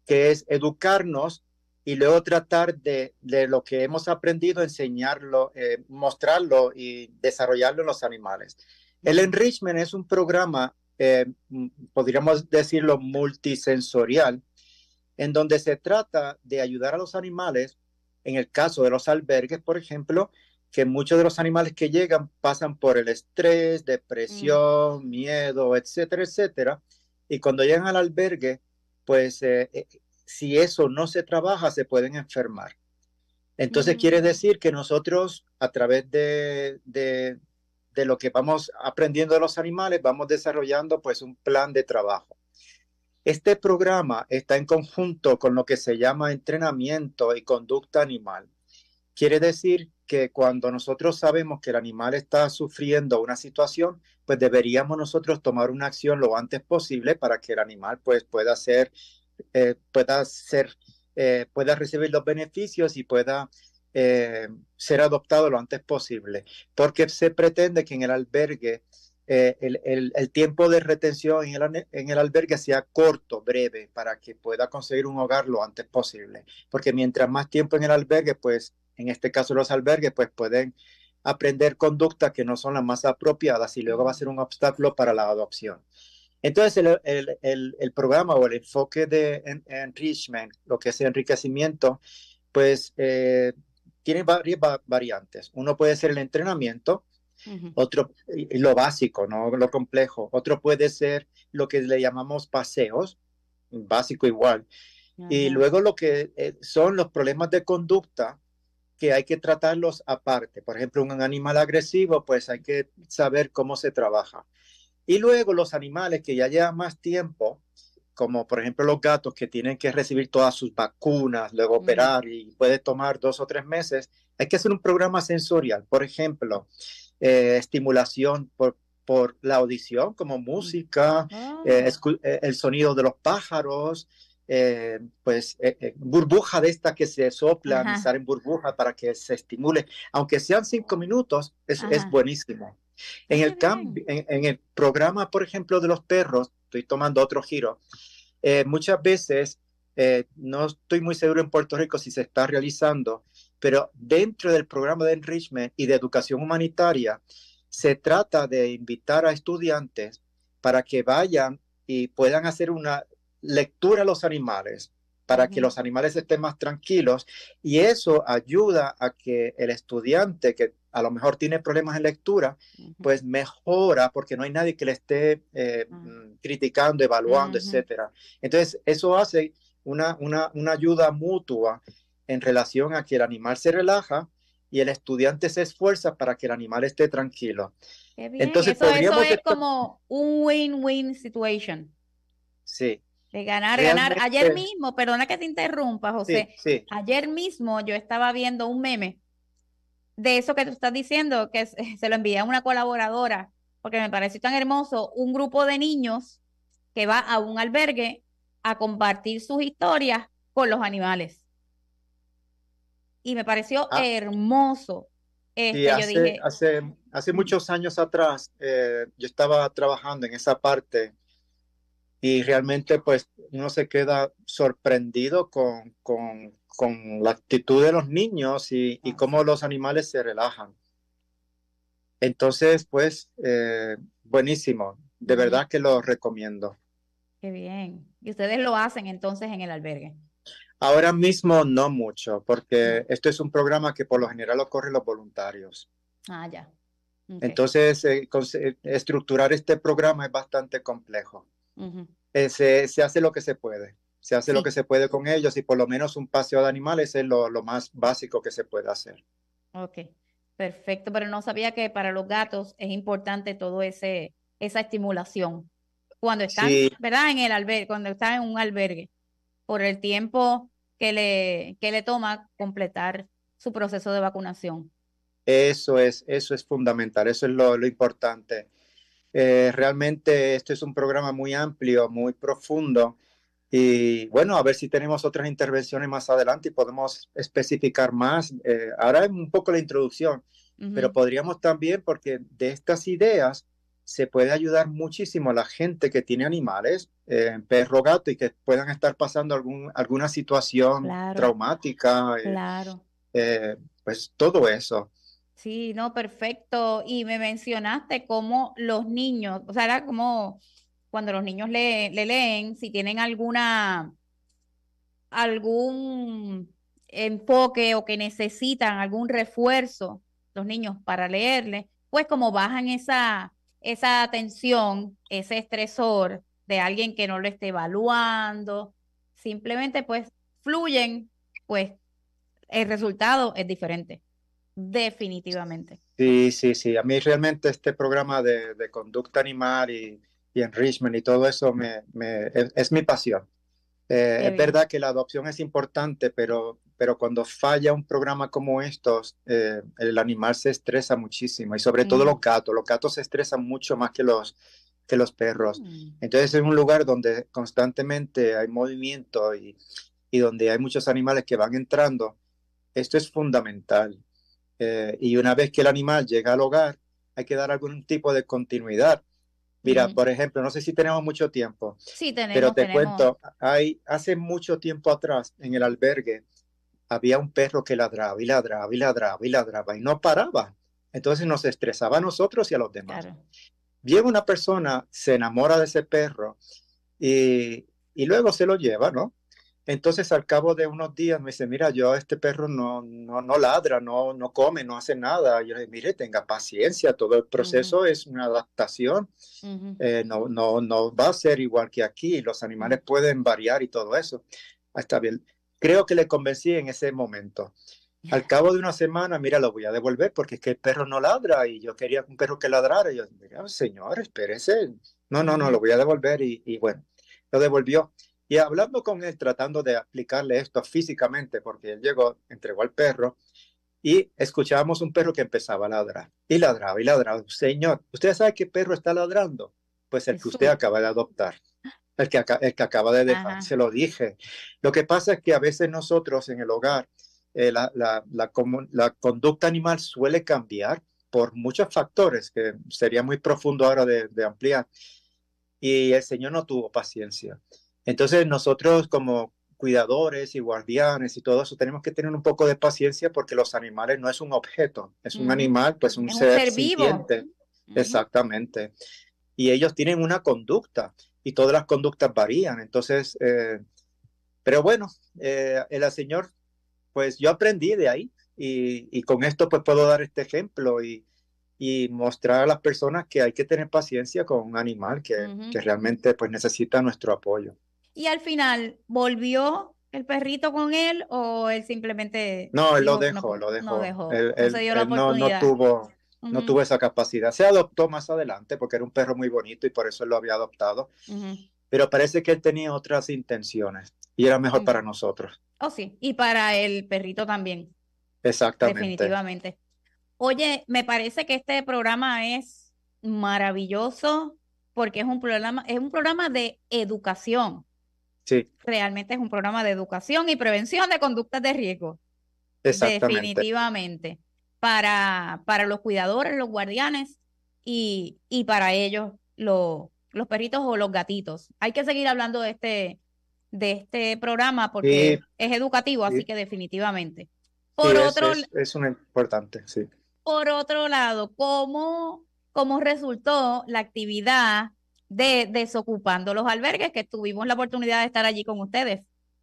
que es educarnos y luego tratar de, de lo que hemos aprendido, enseñarlo, eh, mostrarlo y desarrollarlo en los animales. El enrichment es un programa, eh, podríamos decirlo, multisensorial, en donde se trata de ayudar a los animales, en el caso de los albergues, por ejemplo, que muchos de los animales que llegan pasan por el estrés, depresión, mm. miedo, etcétera, etcétera, y cuando llegan al albergue, pues eh, eh, si eso no se trabaja, se pueden enfermar. Entonces mm. quiere decir que nosotros, a través de, de, de lo que vamos aprendiendo de los animales, vamos desarrollando pues un plan de trabajo. Este programa está en conjunto con lo que se llama entrenamiento y conducta animal. Quiere decir que cuando nosotros sabemos que el animal está sufriendo una situación, pues deberíamos nosotros tomar una acción lo antes posible para que el animal pues pueda ser, eh, pueda ser, eh, pueda recibir los beneficios y pueda eh, ser adoptado lo antes posible. Porque se pretende que en el albergue Eh, el, el, el tiempo de retención en el, en el albergue sea corto, breve, para que pueda conseguir un hogar lo antes posible. Porque mientras más tiempo en el albergue, pues en este caso los albergues, pues pueden aprender conductas que no son las más apropiadas y luego va a ser un obstáculo para la adopción. Entonces el, el, el, el programa o el enfoque de en, enrichment, lo que es enriquecimiento, pues eh, tiene varias variantes. Uno puede ser el entrenamiento, Uh-huh. otro, lo básico, no lo complejo. Otro puede ser lo que le llamamos paseos, básico igual. Uh-huh. Y luego lo que eh, son los problemas de conducta que hay que tratarlos aparte. Por ejemplo, un animal agresivo, pues hay que saber cómo se trabaja. Y luego los animales que ya llevan más tiempo, como por ejemplo los gatos que tienen que recibir todas sus vacunas, luego uh-huh. operar y puede tomar dos o tres meses, hay que hacer un programa sensorial. Por ejemplo, Eh, estimulación por, por la audición, como música, oh. eh, escu- eh, el sonido de los pájaros, eh, pues eh, eh, burbuja de esta que se soplan y salen burbujas para que se estimule, aunque sean cinco minutos, es, es buenísimo. En el, cam- en, en el programa, por ejemplo, de los perros, estoy tomando otro giro, eh, muchas veces, eh, no estoy muy seguro en Puerto Rico si se está realizando, pero dentro del programa de enrichment y de educación humanitaria, se trata de invitar a estudiantes para que vayan y puedan hacer una lectura a los animales, para uh-huh. que los animales estén más tranquilos, y eso ayuda a que el estudiante que a lo mejor tiene problemas en lectura, uh-huh. pues mejora, porque no hay nadie que le esté eh, uh-huh. criticando, evaluando, uh-huh. etcétera. Entonces, eso hace una, una, una ayuda mutua en relación a que el animal se relaja y el estudiante se esfuerza para que el animal esté tranquilo. Qué bien. Entonces, eso, eso es como un win-win situation. Sí. De ganar, Realmente, ganar. Ayer mismo, perdona que te interrumpa, José. Sí, sí. Ayer mismo yo estaba viendo un meme de eso que tú estás diciendo, que se lo envié a una colaboradora, porque me pareció tan hermoso, un grupo de niños que va a un albergue a compartir sus historias con los animales. Y me pareció ah, hermoso. Este, sí, hace, yo dije, hace, hace muchos años atrás eh, yo estaba trabajando en esa parte y realmente pues uno se queda sorprendido con, con, con la actitud de los niños y, y cómo los animales se relajan. Entonces pues eh, buenísimo, de uh-huh. verdad que lo recomiendo. Qué bien. ¿Y ustedes lo hacen entonces en el albergue? Ahora mismo no mucho, porque esto es un programa que por lo general lo corren los voluntarios. Ah, ya. Okay. Entonces, eh, estructurar este programa es bastante complejo. Uh-huh. eh, se, se hace lo que se puede. Se hace sí. lo que se puede con ellos y por lo menos un paseo de animales es lo, lo más básico que se puede hacer. Ok, perfecto. Pero no sabía que para los gatos es importante todo ese esa estimulación. Cuando están, sí. ¿verdad? En el albergue, cuando están en un albergue. Por el tiempo que le, que le toma completar su proceso de vacunación. Eso es, eso es fundamental, eso es lo, lo importante. Eh, realmente este es un programa muy amplio, muy profundo y bueno, a ver si tenemos otras intervenciones más adelante y podemos especificar más. Eh, ahora es un poco la introducción, uh-huh. pero podríamos también, porque de estas ideas se puede ayudar muchísimo a la gente que tiene animales, eh, perro, gato, y que puedan estar pasando algún, alguna situación Claro, traumática, eh, claro. eh, pues todo eso. Sí, no, perfecto. Y me mencionaste cómo los niños, o sea, era como cuando los niños le, le leen, si tienen alguna, algún enfoque o que necesitan algún refuerzo, los niños para leerle, pues como bajan esa, esa atención, ese estresor de alguien que no lo esté evaluando, simplemente pues fluyen, pues el resultado es diferente, definitivamente. Sí, sí, sí. A mí realmente este programa de, de conducta animal y, y enrichment y todo eso me, me, es, es mi pasión. Eh, Qué es bien. verdad que la adopción es importante, pero, pero cuando falla un programa como estos, eh, el animal se estresa muchísimo y sobre todo Mm. los gatos. Los gatos se estresan mucho más que los, que los perros. Mm. Entonces es un lugar donde constantemente hay movimiento y, y donde hay muchos animales que van entrando. Esto es fundamental. Eh, y una vez que el animal llega al hogar, hay que dar algún tipo de continuidad. Mira, Ujú. por ejemplo, no sé si tenemos mucho tiempo, Sí, pero tenemos, te tenemos. cuento, hay, hace mucho tiempo atrás en el albergue había un perro que ladraba y ladraba y ladraba y ladraba y no paraba. Entonces nos estresaba a nosotros y a los demás. Claro. Viene una persona, se enamora de ese perro y, y luego se lo lleva, ¿no? Entonces al cabo de unos días me dice, mira, yo este perro no, no, no ladra, no, no come, no hace nada. Y yo le digo, mire, tenga paciencia, todo el proceso Ujú. es una adaptación. Ujú. Eh, no, no, no va a ser igual que aquí, los animales pueden variar y todo eso. Ah, está bien. Creo que le convencí en ese momento. Al cabo de una semana, mira, lo voy a devolver porque es que el perro no ladra y yo quería un perro que ladrara. Y yo, mira, señor, espérese. No, no, no, lo voy a devolver y, y bueno, lo devolvió. Y hablando con él, tratando de aplicarle esto físicamente, porque él llegó, entregó al perro y escuchábamos un perro que empezaba a ladrar y ladraba y ladraba. Señor, ¿usted sabe qué perro está ladrando? Pues el Es que usted suyo. acaba de adoptar, el que, aca- el que acaba de dejar. Ajá. Se lo dije. Lo que pasa es que a veces nosotros en el hogar, eh, la, la, la, comu- la conducta animal suele cambiar por muchos factores, que sería muy profundo ahora de, de ampliar. Y el Señor no tuvo paciencia. Entonces nosotros como cuidadores y guardianes y todo eso tenemos que tener un poco de paciencia porque los animales no es un objeto, es un Ujú. animal, pues un Es un ser ser vivo. sintiente. Ujú. Exactamente. Y ellos tienen una conducta y todas las conductas varían. Entonces, eh, pero bueno, eh, el Señor, pues yo aprendí de ahí y, y con esto pues puedo dar este ejemplo y, y mostrar a las personas que hay que tener paciencia con un animal que, Ujú. que realmente pues necesita nuestro apoyo. Y al final, ¿volvió el perrito con él o él simplemente No, él lo dijo que no, dejó, po- lo no dejó. dejó, Él, no se él- dio la él no, no oportunidad? tuvo, no Ujú. tuvo esa capacidad. Se adoptó más adelante porque era un perro muy bonito y por eso él lo había adoptado. Ujú. Pero parece que él tenía otras intenciones y era mejor para Ok. nosotros. Oh, sí. Y para el perrito también, Exactamente. definitivamente. Oye, me parece que este programa es maravilloso porque es un programa, es un programa de educación. Sí, Realmente es un programa de educación y prevención de conductas de riesgo. exactamente. Definitivamente. Para, para los cuidadores, los guardianes y, y para ellos, lo- los perritos o los gatitos. Hay que seguir hablando de este, de este programa porque Sí, es educativo, así sí, que definitivamente. sí, Por es, otro, es, es una importante, sí. por otro lado, ¿cómo, cómo resultó la actividad de Desocupando los Albergues, que tuvimos la oportunidad de estar allí con ustedes?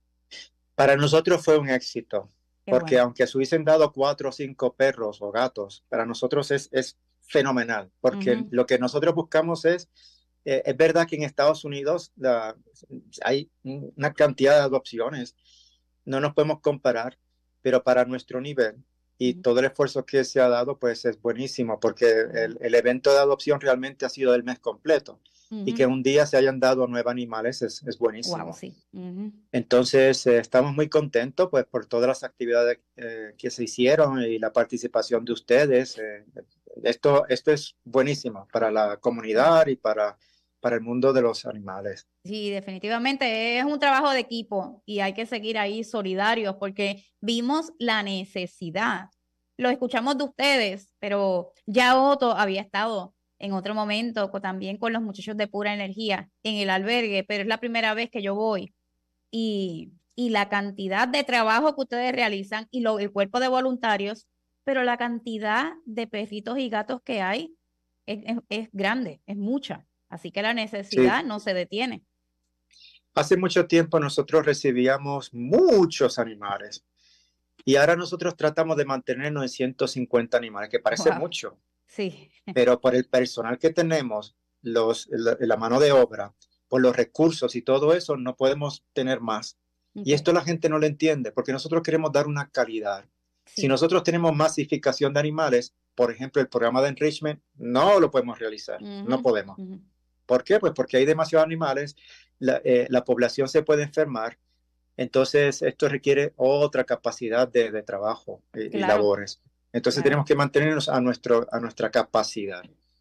Para nosotros fue un éxito, Qué porque bueno. aunque se hubiesen dado cuatro o cinco perros o gatos, para nosotros es, es fenomenal, porque Ujú. lo que nosotros buscamos es, eh, es verdad que en Estados Unidos la, hay una cantidad de adopciones, no nos podemos comparar, pero para nuestro nivel y Ujú. todo el esfuerzo que se ha dado, pues es buenísimo, porque Ujú. el, el evento de adopción realmente ha sido del mes completo. Y que Ujú. un día se hayan dado nueve animales es, es Wow, buenísimo. sí. Ujú. Entonces, eh, estamos muy contentos pues, por todas las actividades eh, que se hicieron y la participación de ustedes. Eh, esto, esto es buenísimo para la comunidad y para, para el mundo de los animales. Sí, definitivamente es un trabajo de equipo y hay que seguir ahí solidarios porque vimos la necesidad. Lo escuchamos de ustedes, pero ya Otto había estado en otro momento con, también con los muchachos de Pura Energía en el albergue, pero es la primera vez que yo voy y, y la cantidad de trabajo que ustedes realizan y lo, el cuerpo de voluntarios, pero la cantidad de perritos y gatos que hay es, es, es grande, es mucha, así que la necesidad Sí. no se detiene. Hace mucho tiempo nosotros recibíamos muchos animales y ahora nosotros tratamos de mantenernos en ciento cincuenta animales, que parece Wow. mucho, Sí, pero por el personal que tenemos, los, la, la mano de obra, por los recursos y todo eso, no podemos tener más. Y okay. esto la gente no lo entiende, porque nosotros queremos dar una calidad. Sí. Si nosotros tenemos masificación de animales, por ejemplo, el programa de enrichment, no lo podemos realizar, Uh-huh, no podemos. uh-huh. ¿Por qué? Pues porque hay demasiados animales, la, eh, la población se puede enfermar, entonces esto requiere otra capacidad de, de trabajo y, Claro. y labores. Entonces Claro. tenemos que mantenernos a, nuestro, a nuestra capacidad.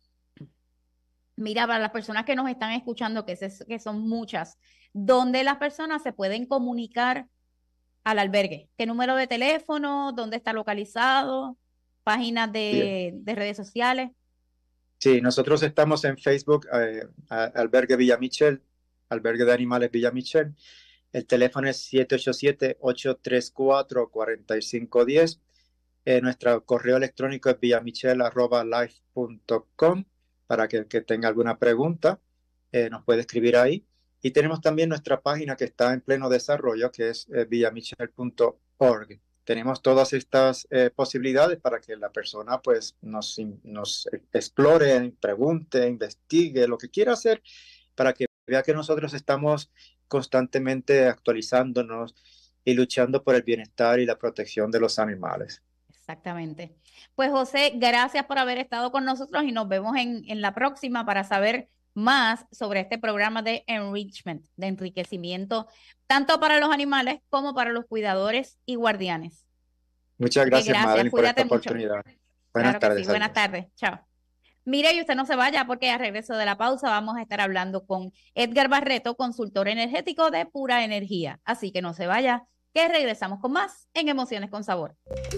Mira, para las personas que nos están escuchando, que, se, que son muchas, ¿dónde las personas se pueden comunicar al albergue? ¿Qué número de teléfono? ¿Dónde está localizado? ¿Páginas de, de redes sociales? Sí, nosotros estamos en Facebook, eh, Albergue Villa Michel, Albergue de Animales Villa Michel. El teléfono es siete ocho siete, ocho tres cuatro, cuatro cinco uno cero. Eh, nuestro correo electrónico es villamichel arroba life punto com. Para que, que tenga alguna pregunta, eh, nos puede escribir ahí. Y tenemos también nuestra página que está en pleno desarrollo, que es eh, villamichel punto org. Tenemos todas estas eh, posibilidades para que la persona pues nos, nos explore, pregunte, investigue, lo que quiera hacer, para que vea que nosotros estamos constantemente actualizándonos y luchando por el bienestar y la protección de los animales. Exactamente. Pues José, gracias por haber estado con nosotros y nos vemos en, en la próxima para saber más sobre este programa de enrichment, de enriquecimiento, tanto para los animales como para los cuidadores y guardianes. Muchas gracias, gracias. Madeline, por esta Cuídate mucho. oportunidad. Buenas Claro que tardes. sí. Buenas tardes. Chao. Mire, y usted no se vaya porque a regreso de la pausa vamos a estar hablando con Edgar Barreto, consultor energético de Pura Energía. Así que no se vaya, que regresamos con más en Emociones con Sabor.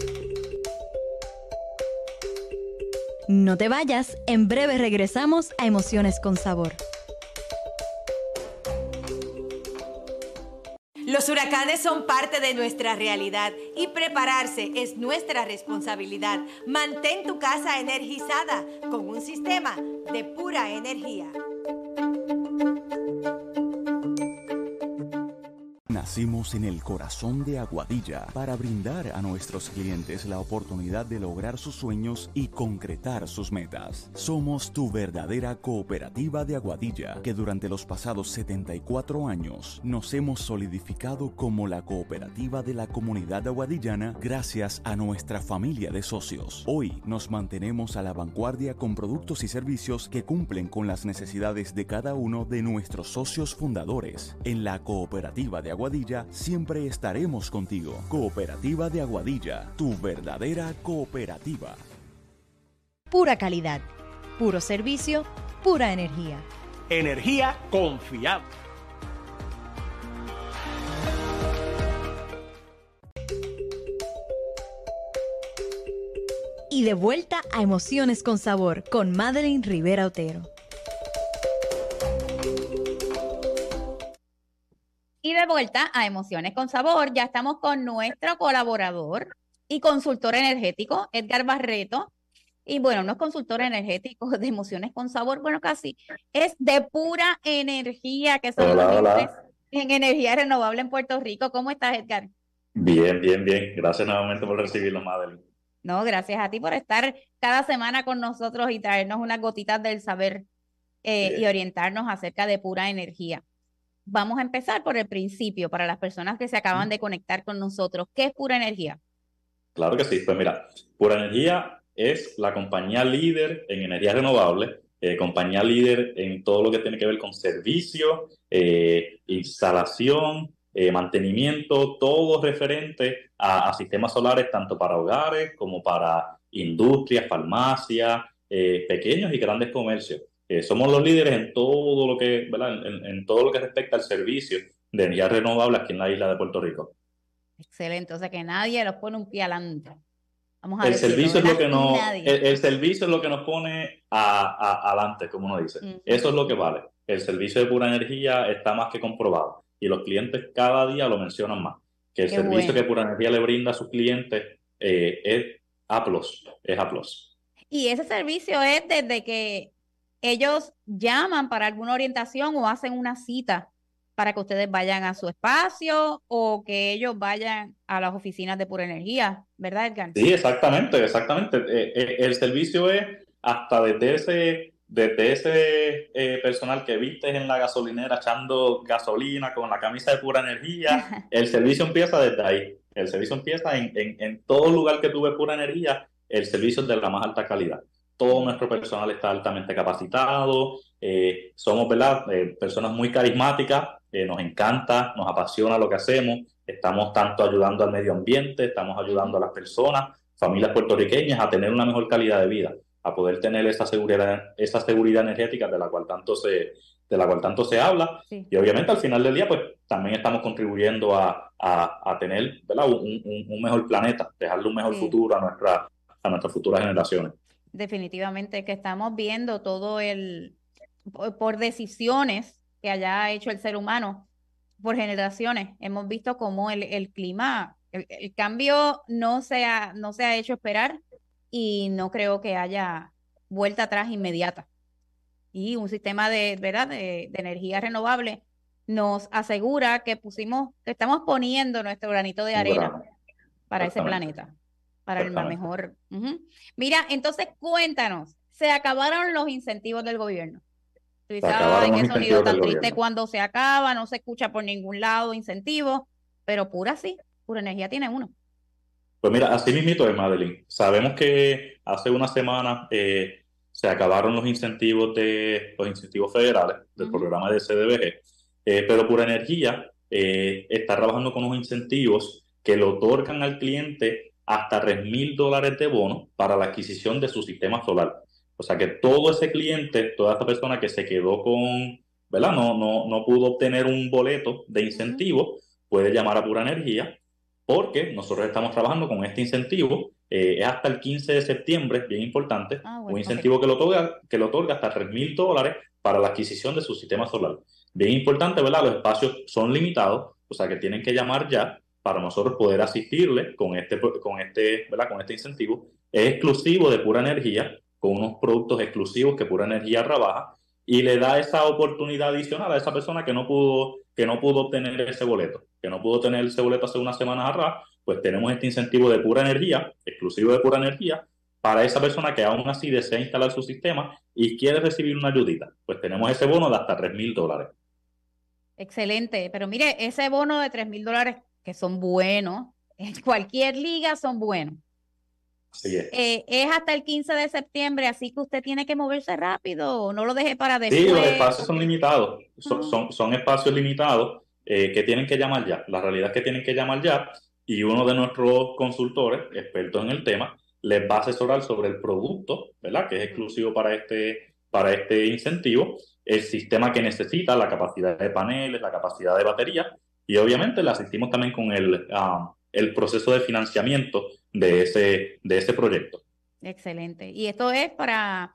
No te vayas, en breve regresamos a Emociones con Sabor. Los huracanes son parte de nuestra realidad y prepararse es nuestra responsabilidad. Mantén tu casa energizada con un sistema de Pura Energía. Nacimos en el corazón de Aguadilla para brindar a nuestros clientes la oportunidad de lograr sus sueños y concretar sus metas. Somos tu verdadera cooperativa de Aguadilla, que durante los pasados setenta y cuatro años nos hemos solidificado como la cooperativa de la comunidad aguadillana gracias a nuestra familia de socios. Hoy nos mantenemos a la vanguardia con productos y servicios que cumplen con las necesidades de cada uno de nuestros socios fundadores. En la cooperativa de Aguadilla siempre estaremos contigo. Cooperativa de Aguadilla, tu verdadera cooperativa. Pura calidad, puro servicio, pura energía. Energía confiable. Y de vuelta a Emociones con Sabor con Madeline Rivera Otero. Y de vuelta a Emociones con Sabor, ya estamos con nuestro colaborador y consultor energético, Edgar Barreto. Y bueno, no es consultor energético de Emociones con Sabor, bueno, casi, es de Pura Energía, que son Hola, los líderes hola. en energía renovable en Puerto Rico. ¿Cómo estás, Edgar? Bien, bien, bien. Gracias nuevamente por recibirlo, Madeline. No, gracias a ti por estar cada semana con nosotros y traernos unas gotitas del saber eh, y orientarnos acerca de Pura Energía. Vamos a empezar por el principio, para las personas que se acaban de conectar con nosotros. ¿Qué es Pura Energía? Claro que sí. Pues mira, Pura Energía es la compañía líder en energía renovable, eh, compañía líder en todo lo que tiene que ver con servicio, eh, instalación, eh, mantenimiento, todo referente a, a sistemas solares, tanto para hogares como para industrias, farmacias, eh, pequeños y grandes comercios. Eh, somos los líderes en todo lo que, ¿verdad? En, en todo lo que respecta al servicio de energía renovable aquí en la isla de Puerto Rico. Excelente, o sea que nadie los pone un pie adelante. Vamos a El decirlo, servicio es lo ¿verdad? que nos, Nadie. el, el servicio es lo que nos pone a, a- adelante, como uno dice. Ujú. Eso es lo que vale. El servicio de Pura Energía está más que comprobado y los clientes cada día lo mencionan más. Que el Qué servicio bueno. que Pura Energía le brinda a sus clientes eh, es A plus, es A plus. Y ese servicio es desde que ellos llaman para alguna orientación o hacen una cita para que ustedes vayan a su espacio o que ellos vayan a las oficinas de Pura Energía, ¿verdad, Edgar? Sí, exactamente, exactamente. Eh, eh, el servicio es hasta desde ese, desde ese eh, personal que vistes en la gasolinera echando gasolina con la camisa de Pura Energía. El servicio empieza desde ahí. El servicio empieza en, en, en todo lugar que tuve Pura Energía, el servicio es de la más alta calidad. Todo nuestro personal está altamente capacitado, eh, somos, ¿verdad? Eh, personas muy carismáticas, eh, nos encanta, nos apasiona lo que hacemos, estamos tanto ayudando al medio ambiente, estamos ayudando a las personas, familias puertorriqueñas a tener una mejor calidad de vida, a poder tener esa seguridad, esa seguridad energética de la cual tanto se, de la cual tanto se habla. Sí. Y obviamente al final del día pues también estamos contribuyendo a, a, a tener, ¿verdad? Un, un, un mejor planeta, dejarle un mejor Sí. futuro a, nuestra, a nuestras futuras generaciones. Definitivamente que estamos viendo todo el, por, por decisiones que haya hecho el ser humano por generaciones. Hemos visto cómo el, el clima, el, el cambio no se ha, no se ha hecho esperar y no creo que haya vuelta atrás inmediata. Y un sistema de, ¿verdad? de, de energía renovable nos asegura que pusimos, que estamos poniendo nuestro granito de Un arena grano. para ese Exactamente. planeta, para el Exactamente. mejor. Ujú. Mira, entonces cuéntanos, se acabaron los incentivos del gobierno. Tú dices, Se acabaron ay, los qué sonido incentivos tan del triste gobierno. cuando se acaba, no se escucha por ningún lado incentivos, pero Pura sí, Pura Energía tiene uno. Pues mira, así mismito es, Madeline. Sabemos que hace una semana eh, se acabaron los incentivos de los incentivos federales del Ujú. programa de C D B G, eh, pero Pura Energía eh, está trabajando con unos incentivos que le otorgan al cliente hasta tres mil dólares de bono para la adquisición de su sistema solar. O sea que todo ese cliente, toda esta persona que se quedó con, ¿verdad? No, no, no pudo obtener un boleto de incentivo, puede llamar a Pura Energía porque nosotros estamos trabajando con este incentivo, eh, es hasta el quince de septiembre, bien importante, Ah, un bueno, ok. incentivo que lo otorga, que lo otorga hasta tres mil dólares para la adquisición de su sistema solar. Bien importante, ¿verdad? Los espacios son limitados, o sea que tienen que llamar ya para nosotros poder asistirles con este, con este, ¿verdad? Con este incentivo. Es exclusivo de Pura Energía, con unos productos exclusivos que Pura Energía trabaja y le da esa oportunidad adicional a esa persona que no pudo, que no pudo obtener ese boleto, que no pudo tener ese boleto hace unas semanas atrás, pues tenemos este incentivo de Pura Energía, exclusivo de Pura Energía, para esa persona que aún así desea instalar su sistema y quiere recibir una ayudita. Pues tenemos ese bono de hasta tres mil dólares. Excelente, pero mire, ese bono de tres mil dólares, que son buenos, en cualquier liga son buenos. Así es. Eh, es hasta el quince de septiembre, así que usted tiene que moverse rápido, no lo deje para Sí, los después. espacios son limitados, son, Ah. son, son espacios limitados eh, que tienen que llamar ya. La realidad es que tienen que llamar ya y uno de nuestros consultores, expertos en el tema, les va a asesorar sobre el producto, ¿verdad? Que es exclusivo para este, para este incentivo, el sistema que necesita, la capacidad de paneles, la capacidad de batería y obviamente le asistimos también con el, ah, el proceso de financiamiento de ese, de ese proyecto. Excelente. Y esto es para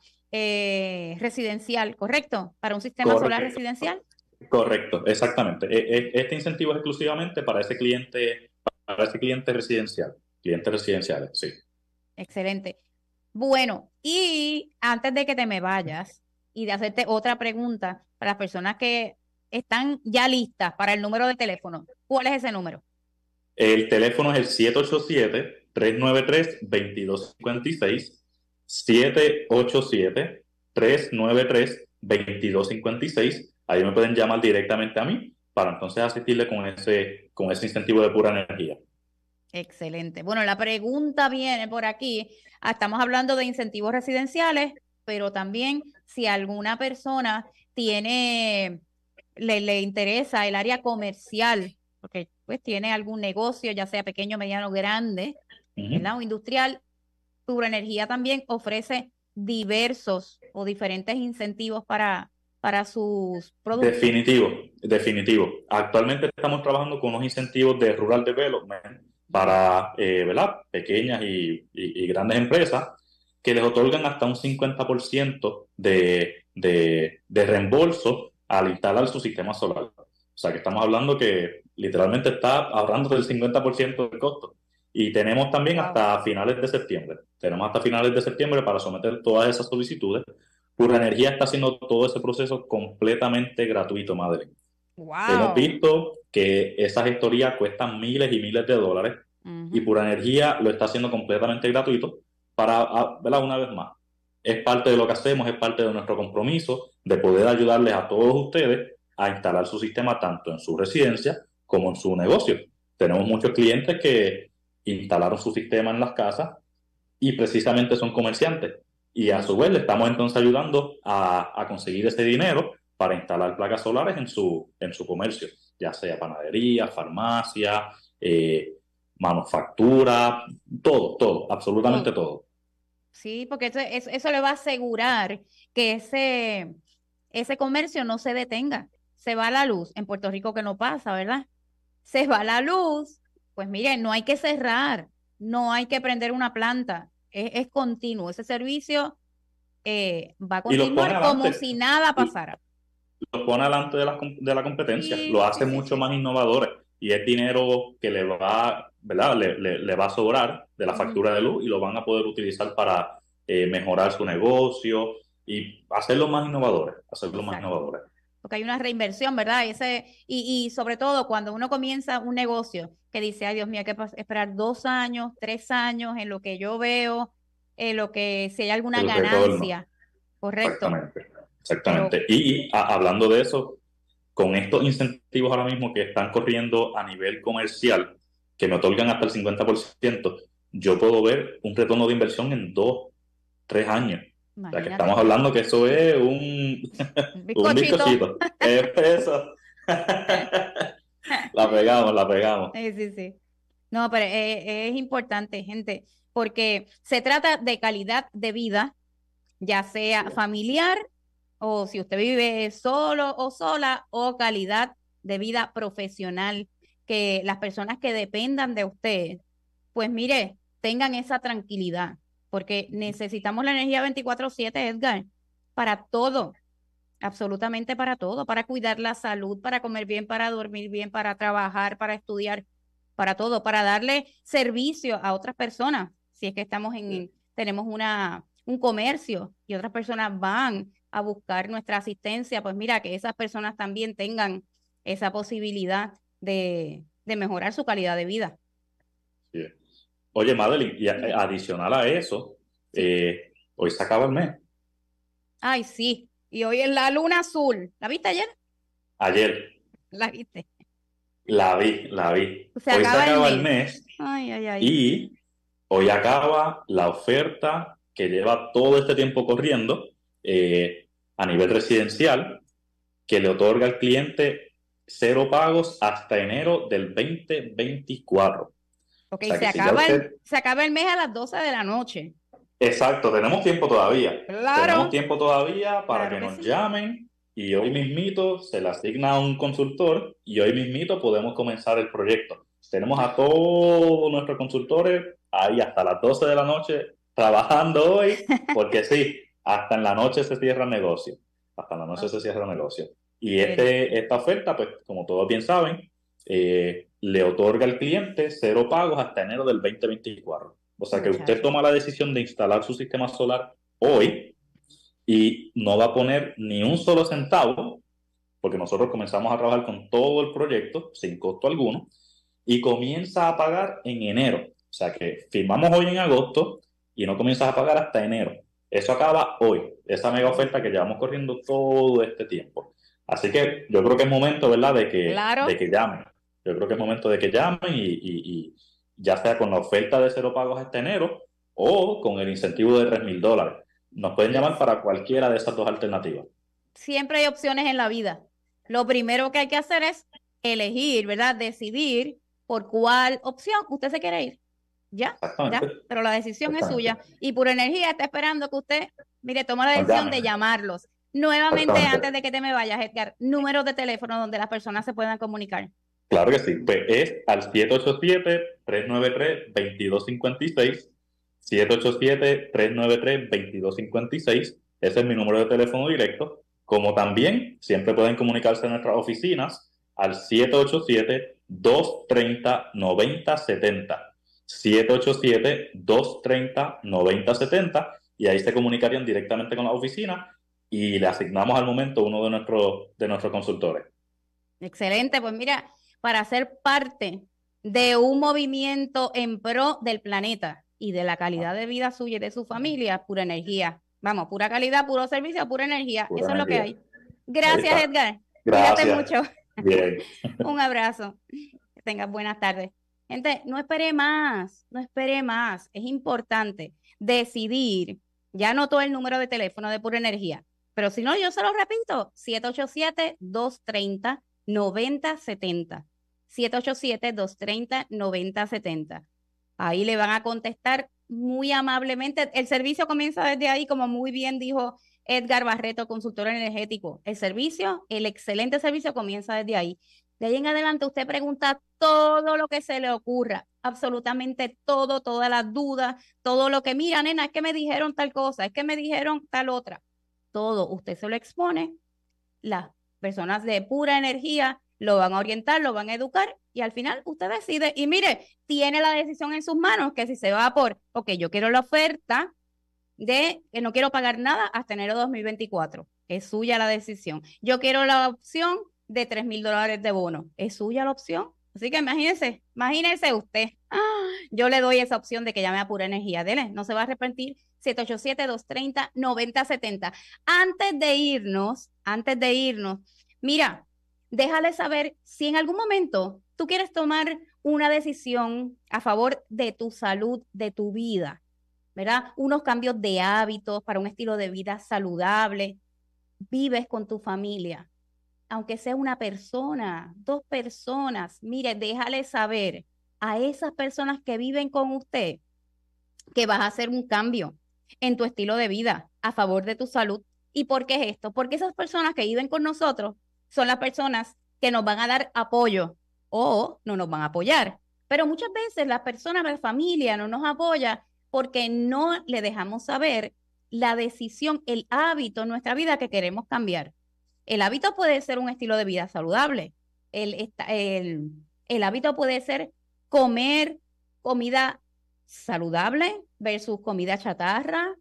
eh, residencial, ¿correcto? Para un sistema solar Correcto. residencial. Correcto, exactamente. E- e- Este incentivo es exclusivamente para ese cliente, para ese cliente residencial, clientes residenciales, sí. Excelente. Bueno, y antes de que te me vayas y de hacerte otra pregunta para las personas que están ya listas para el número de teléfono, ¿cuál es ese número? El teléfono es el siete ocho siete, tres nueve tres, dos dos cinco seis, siete ocho siete, tres nueve tres, dos dos cinco seis. Ahí me pueden llamar directamente a mí para entonces asistirle con ese, con ese incentivo de Pura Energía. Excelente. Bueno, la pregunta viene por aquí. Ah, estamos hablando de incentivos residenciales, pero también si alguna persona tiene, le, le interesa el área comercial, porque pues tiene algún negocio, ya sea pequeño, mediano, grande, ¿verdad? O industrial, Pura Energía también ofrece diversos o diferentes incentivos para, para sus productos. Definitivo, definitivo. Actualmente estamos trabajando con unos incentivos de Rural Development, para eh, ¿verdad? pequeñas y, y, y grandes empresas que les otorgan hasta un cincuenta por ciento de, de, de reembolso al instalar su sistema solar. O sea que estamos hablando que literalmente está ahorrando del cincuenta por ciento del costo. Y tenemos también Wow. hasta finales de septiembre. Tenemos hasta finales de septiembre para someter todas esas solicitudes. Pura Energía está haciendo todo ese proceso completamente gratuito, Madeline. Hemos Wow. visto que esa gestoría cuesta miles y miles de dólares Ujú. y Pura Energía lo está haciendo completamente gratuito para, a- ¿verdad? Una vez más, es parte de lo que hacemos, es parte de nuestro compromiso de poder ayudarles a todos ustedes a instalar su sistema tanto en su residencia como en su negocio. Tenemos muchos clientes que instalaron su sistema en las casas y precisamente son comerciantes. Y a su vez le estamos entonces ayudando a, a conseguir ese dinero para instalar placas solares en su, en su comercio, ya sea panadería, farmacia, eh, manufactura, todo, todo, absolutamente todo. Sí, porque eso, eso, eso le va a asegurar que ese, ese comercio no se detenga. Se va la luz. En Puerto Rico que no pasa, ¿verdad? Se va la luz. Pues miren, no hay que cerrar, no hay que prender una planta. Es, es continuo. Ese servicio eh, va a Y los pone continuar como adelante, si nada pasara. los pone adelante de la, com- de la competencia, Sí, lo hace sí, sí, mucho sí. más innovadores y es dinero que le va, ¿verdad? Le, le- le va a sobrar de la Ujú. factura de luz y lo van a poder utilizar para eh, mejorar su negocio y hacerlo más innovadores, hacerlo más Exacto. innovadores. Porque hay una reinversión, ¿verdad? Ese, y, y sobre todo cuando uno comienza un negocio que dice, ay Dios mío, hay que pas- esperar dos años, tres años en lo que yo veo, en lo que si hay alguna El retorno. ganancia, correcto. Exactamente, exactamente. Y a- hablando de eso, con estos incentivos ahora mismo que están corriendo a nivel comercial, que me otorgan hasta el cincuenta por ciento, yo puedo ver un retorno de inversión en dos, tres años. O sea, que Imagínate. estamos hablando que eso es un, Un un bizcochito. bizcochito. Es eso. La pegamos, la pegamos. Sí, sí, sí. No, pero eh, es importante, gente, porque se trata de calidad de vida, ya sea familiar o si usted vive solo o sola, o calidad de vida profesional, que las personas que dependan de usted, pues mire, tengan esa tranquilidad, porque necesitamos la energía veinticuatro siete, Edgar, para todo, absolutamente para todo, para cuidar la salud, para comer bien, para dormir bien, para trabajar, para estudiar, para todo, para darle servicio a otras personas. Si es que estamos en, tenemos una, un comercio y otras personas van a buscar nuestra asistencia, pues mira, que esas personas también tengan esa posibilidad de, de mejorar su calidad de vida. Sí. Oye, Madeline, y a- adicional a eso, eh, hoy se acaba el mes. Ay, sí. Y hoy es la luna azul. ¿La viste ayer? Ayer ¿La viste? la vi, la vi. Se Hoy se acaba el acaba el mes. mes Ay, ay, ay. y hoy acaba la oferta que lleva todo este tiempo corriendo eh, a nivel residencial, que le otorga al cliente cero pagos hasta enero del veinte veinticuatro. Ok, O sea se que si ya acaba el, usted- se acaba el mes a las doce de la noche. Exacto, tenemos tiempo todavía. Claro. Tenemos tiempo todavía para Claro que que nos sí. llamen y hoy mismito se le asigna a un consultor y hoy mismito podemos comenzar el proyecto. Tenemos a todos nuestros consultores ahí hasta las doce de la noche trabajando hoy, porque sí, hasta en la noche se cierra el negocio. Hasta en la noche se cierra el negocio. Y este, esta oferta, pues como todos bien saben, eh, le otorga al cliente cero pagos hasta enero del veinte veinticuatro. O sea que usted Muchacho. toma la decisión de instalar su sistema solar hoy y no va a poner ni un solo centavo, porque nosotros comenzamos a trabajar con todo el proyecto sin costo alguno y comienza a pagar en enero. O sea que firmamos hoy en agosto y no comienzas a pagar hasta enero. Eso acaba hoy, esa mega oferta que llevamos corriendo todo este tiempo. Así que yo creo que es momento, ¿verdad?, de que, Claro. de que llamen. Yo creo que es momento de que llamen y, y, y ya sea con la oferta de cero pagos hasta enero o con el incentivo de tres mil dólares. Nos pueden llamar para cualquiera de esas dos alternativas. Siempre hay opciones en la vida. Lo primero que hay que hacer es elegir, ¿verdad? Decidir por cuál opción usted se quiere ir. ¿Ya? Exactamente. ¿Ya? Pero la decisión es Exactamente. suya. Y Pura Energía está esperando que usted, mire, toma la Nos decisión llamen. de llamarlos. Nuevamente, Exactamente. antes de que te me vayas, Edgar, números de teléfono donde las personas se puedan comunicar. Claro que sí, pues es al siete ocho siete, tres nueve tres, dos dos cinco seis, siete ocho siete, tres nueve tres, dos dos cinco seis, ese es mi número de teléfono directo, como también siempre pueden comunicarse a nuestras oficinas al siete ocho siete, dos tres cero, nueve cero siete cero, siete ocho siete, dos tres cero, nueve cero siete cero, y ahí se comunicarían directamente con la oficina y le asignamos al momento uno de nuestros, de nuestros consultores. Excelente, pues mira, para ser parte de un movimiento en pro del planeta y de la calidad de vida suya y de su familia, pura energía. Vamos, pura calidad, puro servicio, pura energía. Pura Eso energía. es lo que hay. Gracias, Ahí Edgar. Gracias. Cuídate mucho. Bien. Un abrazo. Que tengas buenas tardes. Gente, no espere más, no espere más. Es importante decidir. Ya anotó el número de teléfono de Pura Energía, pero si no, yo se lo repito, siete ocho siete, dos tres cero, nueve cero siete cero. siete ocho siete, dos tres cero, nueve cero siete cero. Ahí le van a contestar muy amablemente. El servicio comienza desde ahí, como muy bien dijo Edgar Barreto, consultor energético. El servicio, el excelente servicio comienza desde ahí. De ahí en adelante usted pregunta todo lo que se le ocurra, absolutamente todo, todas las dudas, todo lo que, mira, nena, es que me dijeron tal cosa, es que me dijeron tal otra. Todo usted se lo expone, las personas de Pura Energía lo van a orientar, lo van a educar y al final usted decide. Y mire, tiene la decisión en sus manos que si se va por, ok, yo quiero la oferta de que no quiero pagar nada hasta enero dos mil veinticuatro. Es suya la decisión. Yo quiero la opción de tres mil dólares de bono. Es suya la opción. Así que imagínese, imagínese usted. Ah, yo le doy esa opción de que llame a Pura Energía. Dele, no se va a arrepentir. siete ocho siete, dos tres cero, nueve cero siete cero. Antes de irnos, antes de irnos, mira, déjale saber si en algún momento tú quieres tomar una decisión a favor de tu salud, de tu vida, ¿verdad? Unos cambios de hábitos para un estilo de vida saludable. Vives con tu familia, aunque sea una persona, dos personas. Mire, déjale saber a esas personas que viven con usted que vas a hacer un cambio en tu estilo de vida a favor de tu salud. ¿Y por qué es esto? Porque esas personas que viven con nosotros son las personas que nos van a dar apoyo o no nos van a apoyar. Pero muchas veces las personas, la familia no nos apoya porque no le dejamos saber la decisión, el hábito en nuestra vida que queremos cambiar. El hábito puede ser un estilo de vida saludable. El, el, el hábito puede ser comer comida saludable versus comida chatarra,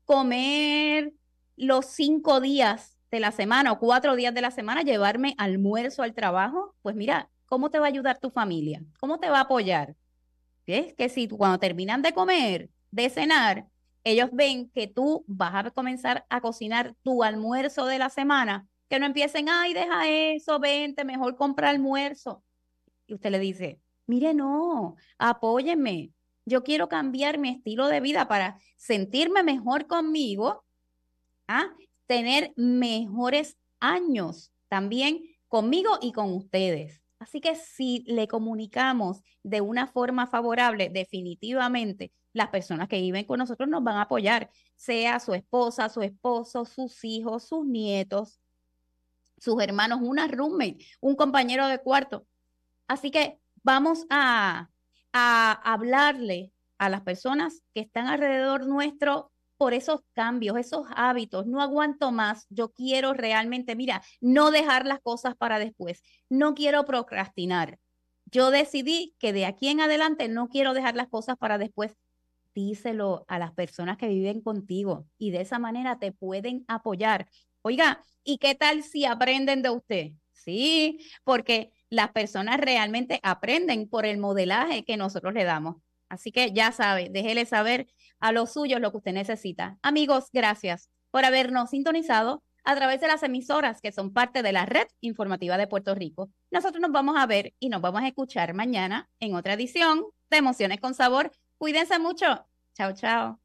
comer los cinco días de la semana o cuatro días de la semana, llevarme almuerzo al trabajo. Pues mira, ¿cómo te va a ayudar tu familia? ¿Cómo te va a apoyar? ¿Ves? Que si cuando terminan de comer, de cenar, ellos ven que tú vas a comenzar a cocinar tu almuerzo de la semana, que no empiecen, ay, deja eso, vente, mejor compra almuerzo. Y usted le dice, mire, no, apóyenme. Yo quiero cambiar mi estilo de vida para sentirme mejor conmigo, ¿ah? Tener mejores años también conmigo y con ustedes. Así que si le comunicamos de una forma favorable, definitivamente las personas que viven con nosotros nos van a apoyar, sea su esposa, su esposo, sus hijos, sus nietos, sus hermanos, una roommate, un compañero de cuarto. Así que vamos a, a hablarle a las personas que están alrededor nuestro por esos cambios, esos hábitos. No aguanto más, yo quiero realmente, mira, no dejar las cosas para después, no quiero procrastinar. Yo decidí que de aquí en adelante no quiero dejar las cosas para después. Díselo a las personas que viven contigo y de esa manera te pueden apoyar. Oiga, ¿y qué tal si aprenden de usted? Sí, porque las personas realmente aprenden por el modelaje que nosotros le damos. Así que ya sabe, déjele saber a los suyos lo que usted necesita. Amigos, gracias por habernos sintonizado a través de las emisoras que son parte de la Red Informativa de Puerto Rico. Nosotros nos vamos a ver y nos vamos a escuchar mañana en otra edición de Emociones con Sabor. Cuídense mucho. Chao, chao.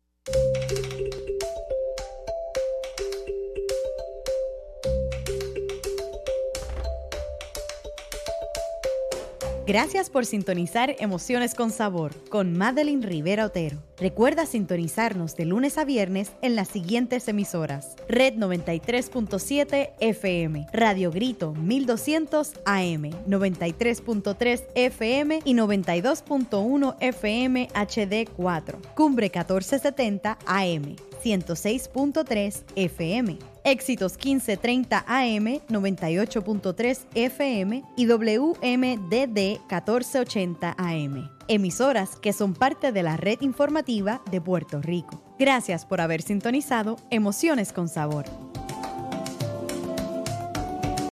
Gracias por sintonizar Emociones con Sabor con Madeline Rivera Otero. Recuerda sintonizarnos de lunes a viernes en las siguientes emisoras: Red noventa y tres punto siete F M, Radio Grito mil doscientos A M, noventa y tres punto tres F M y noventa y dos punto uno F M H D cuatro, Cumbre catorce setenta A M, ciento seis punto tres F M, Éxitos quince treinta A M, noventa y ocho punto tres F M y W M D D catorce ochenta A M. Emisoras que son parte de la red informativa de Puerto Rico. Gracias por haber sintonizado Emociones con Sabor.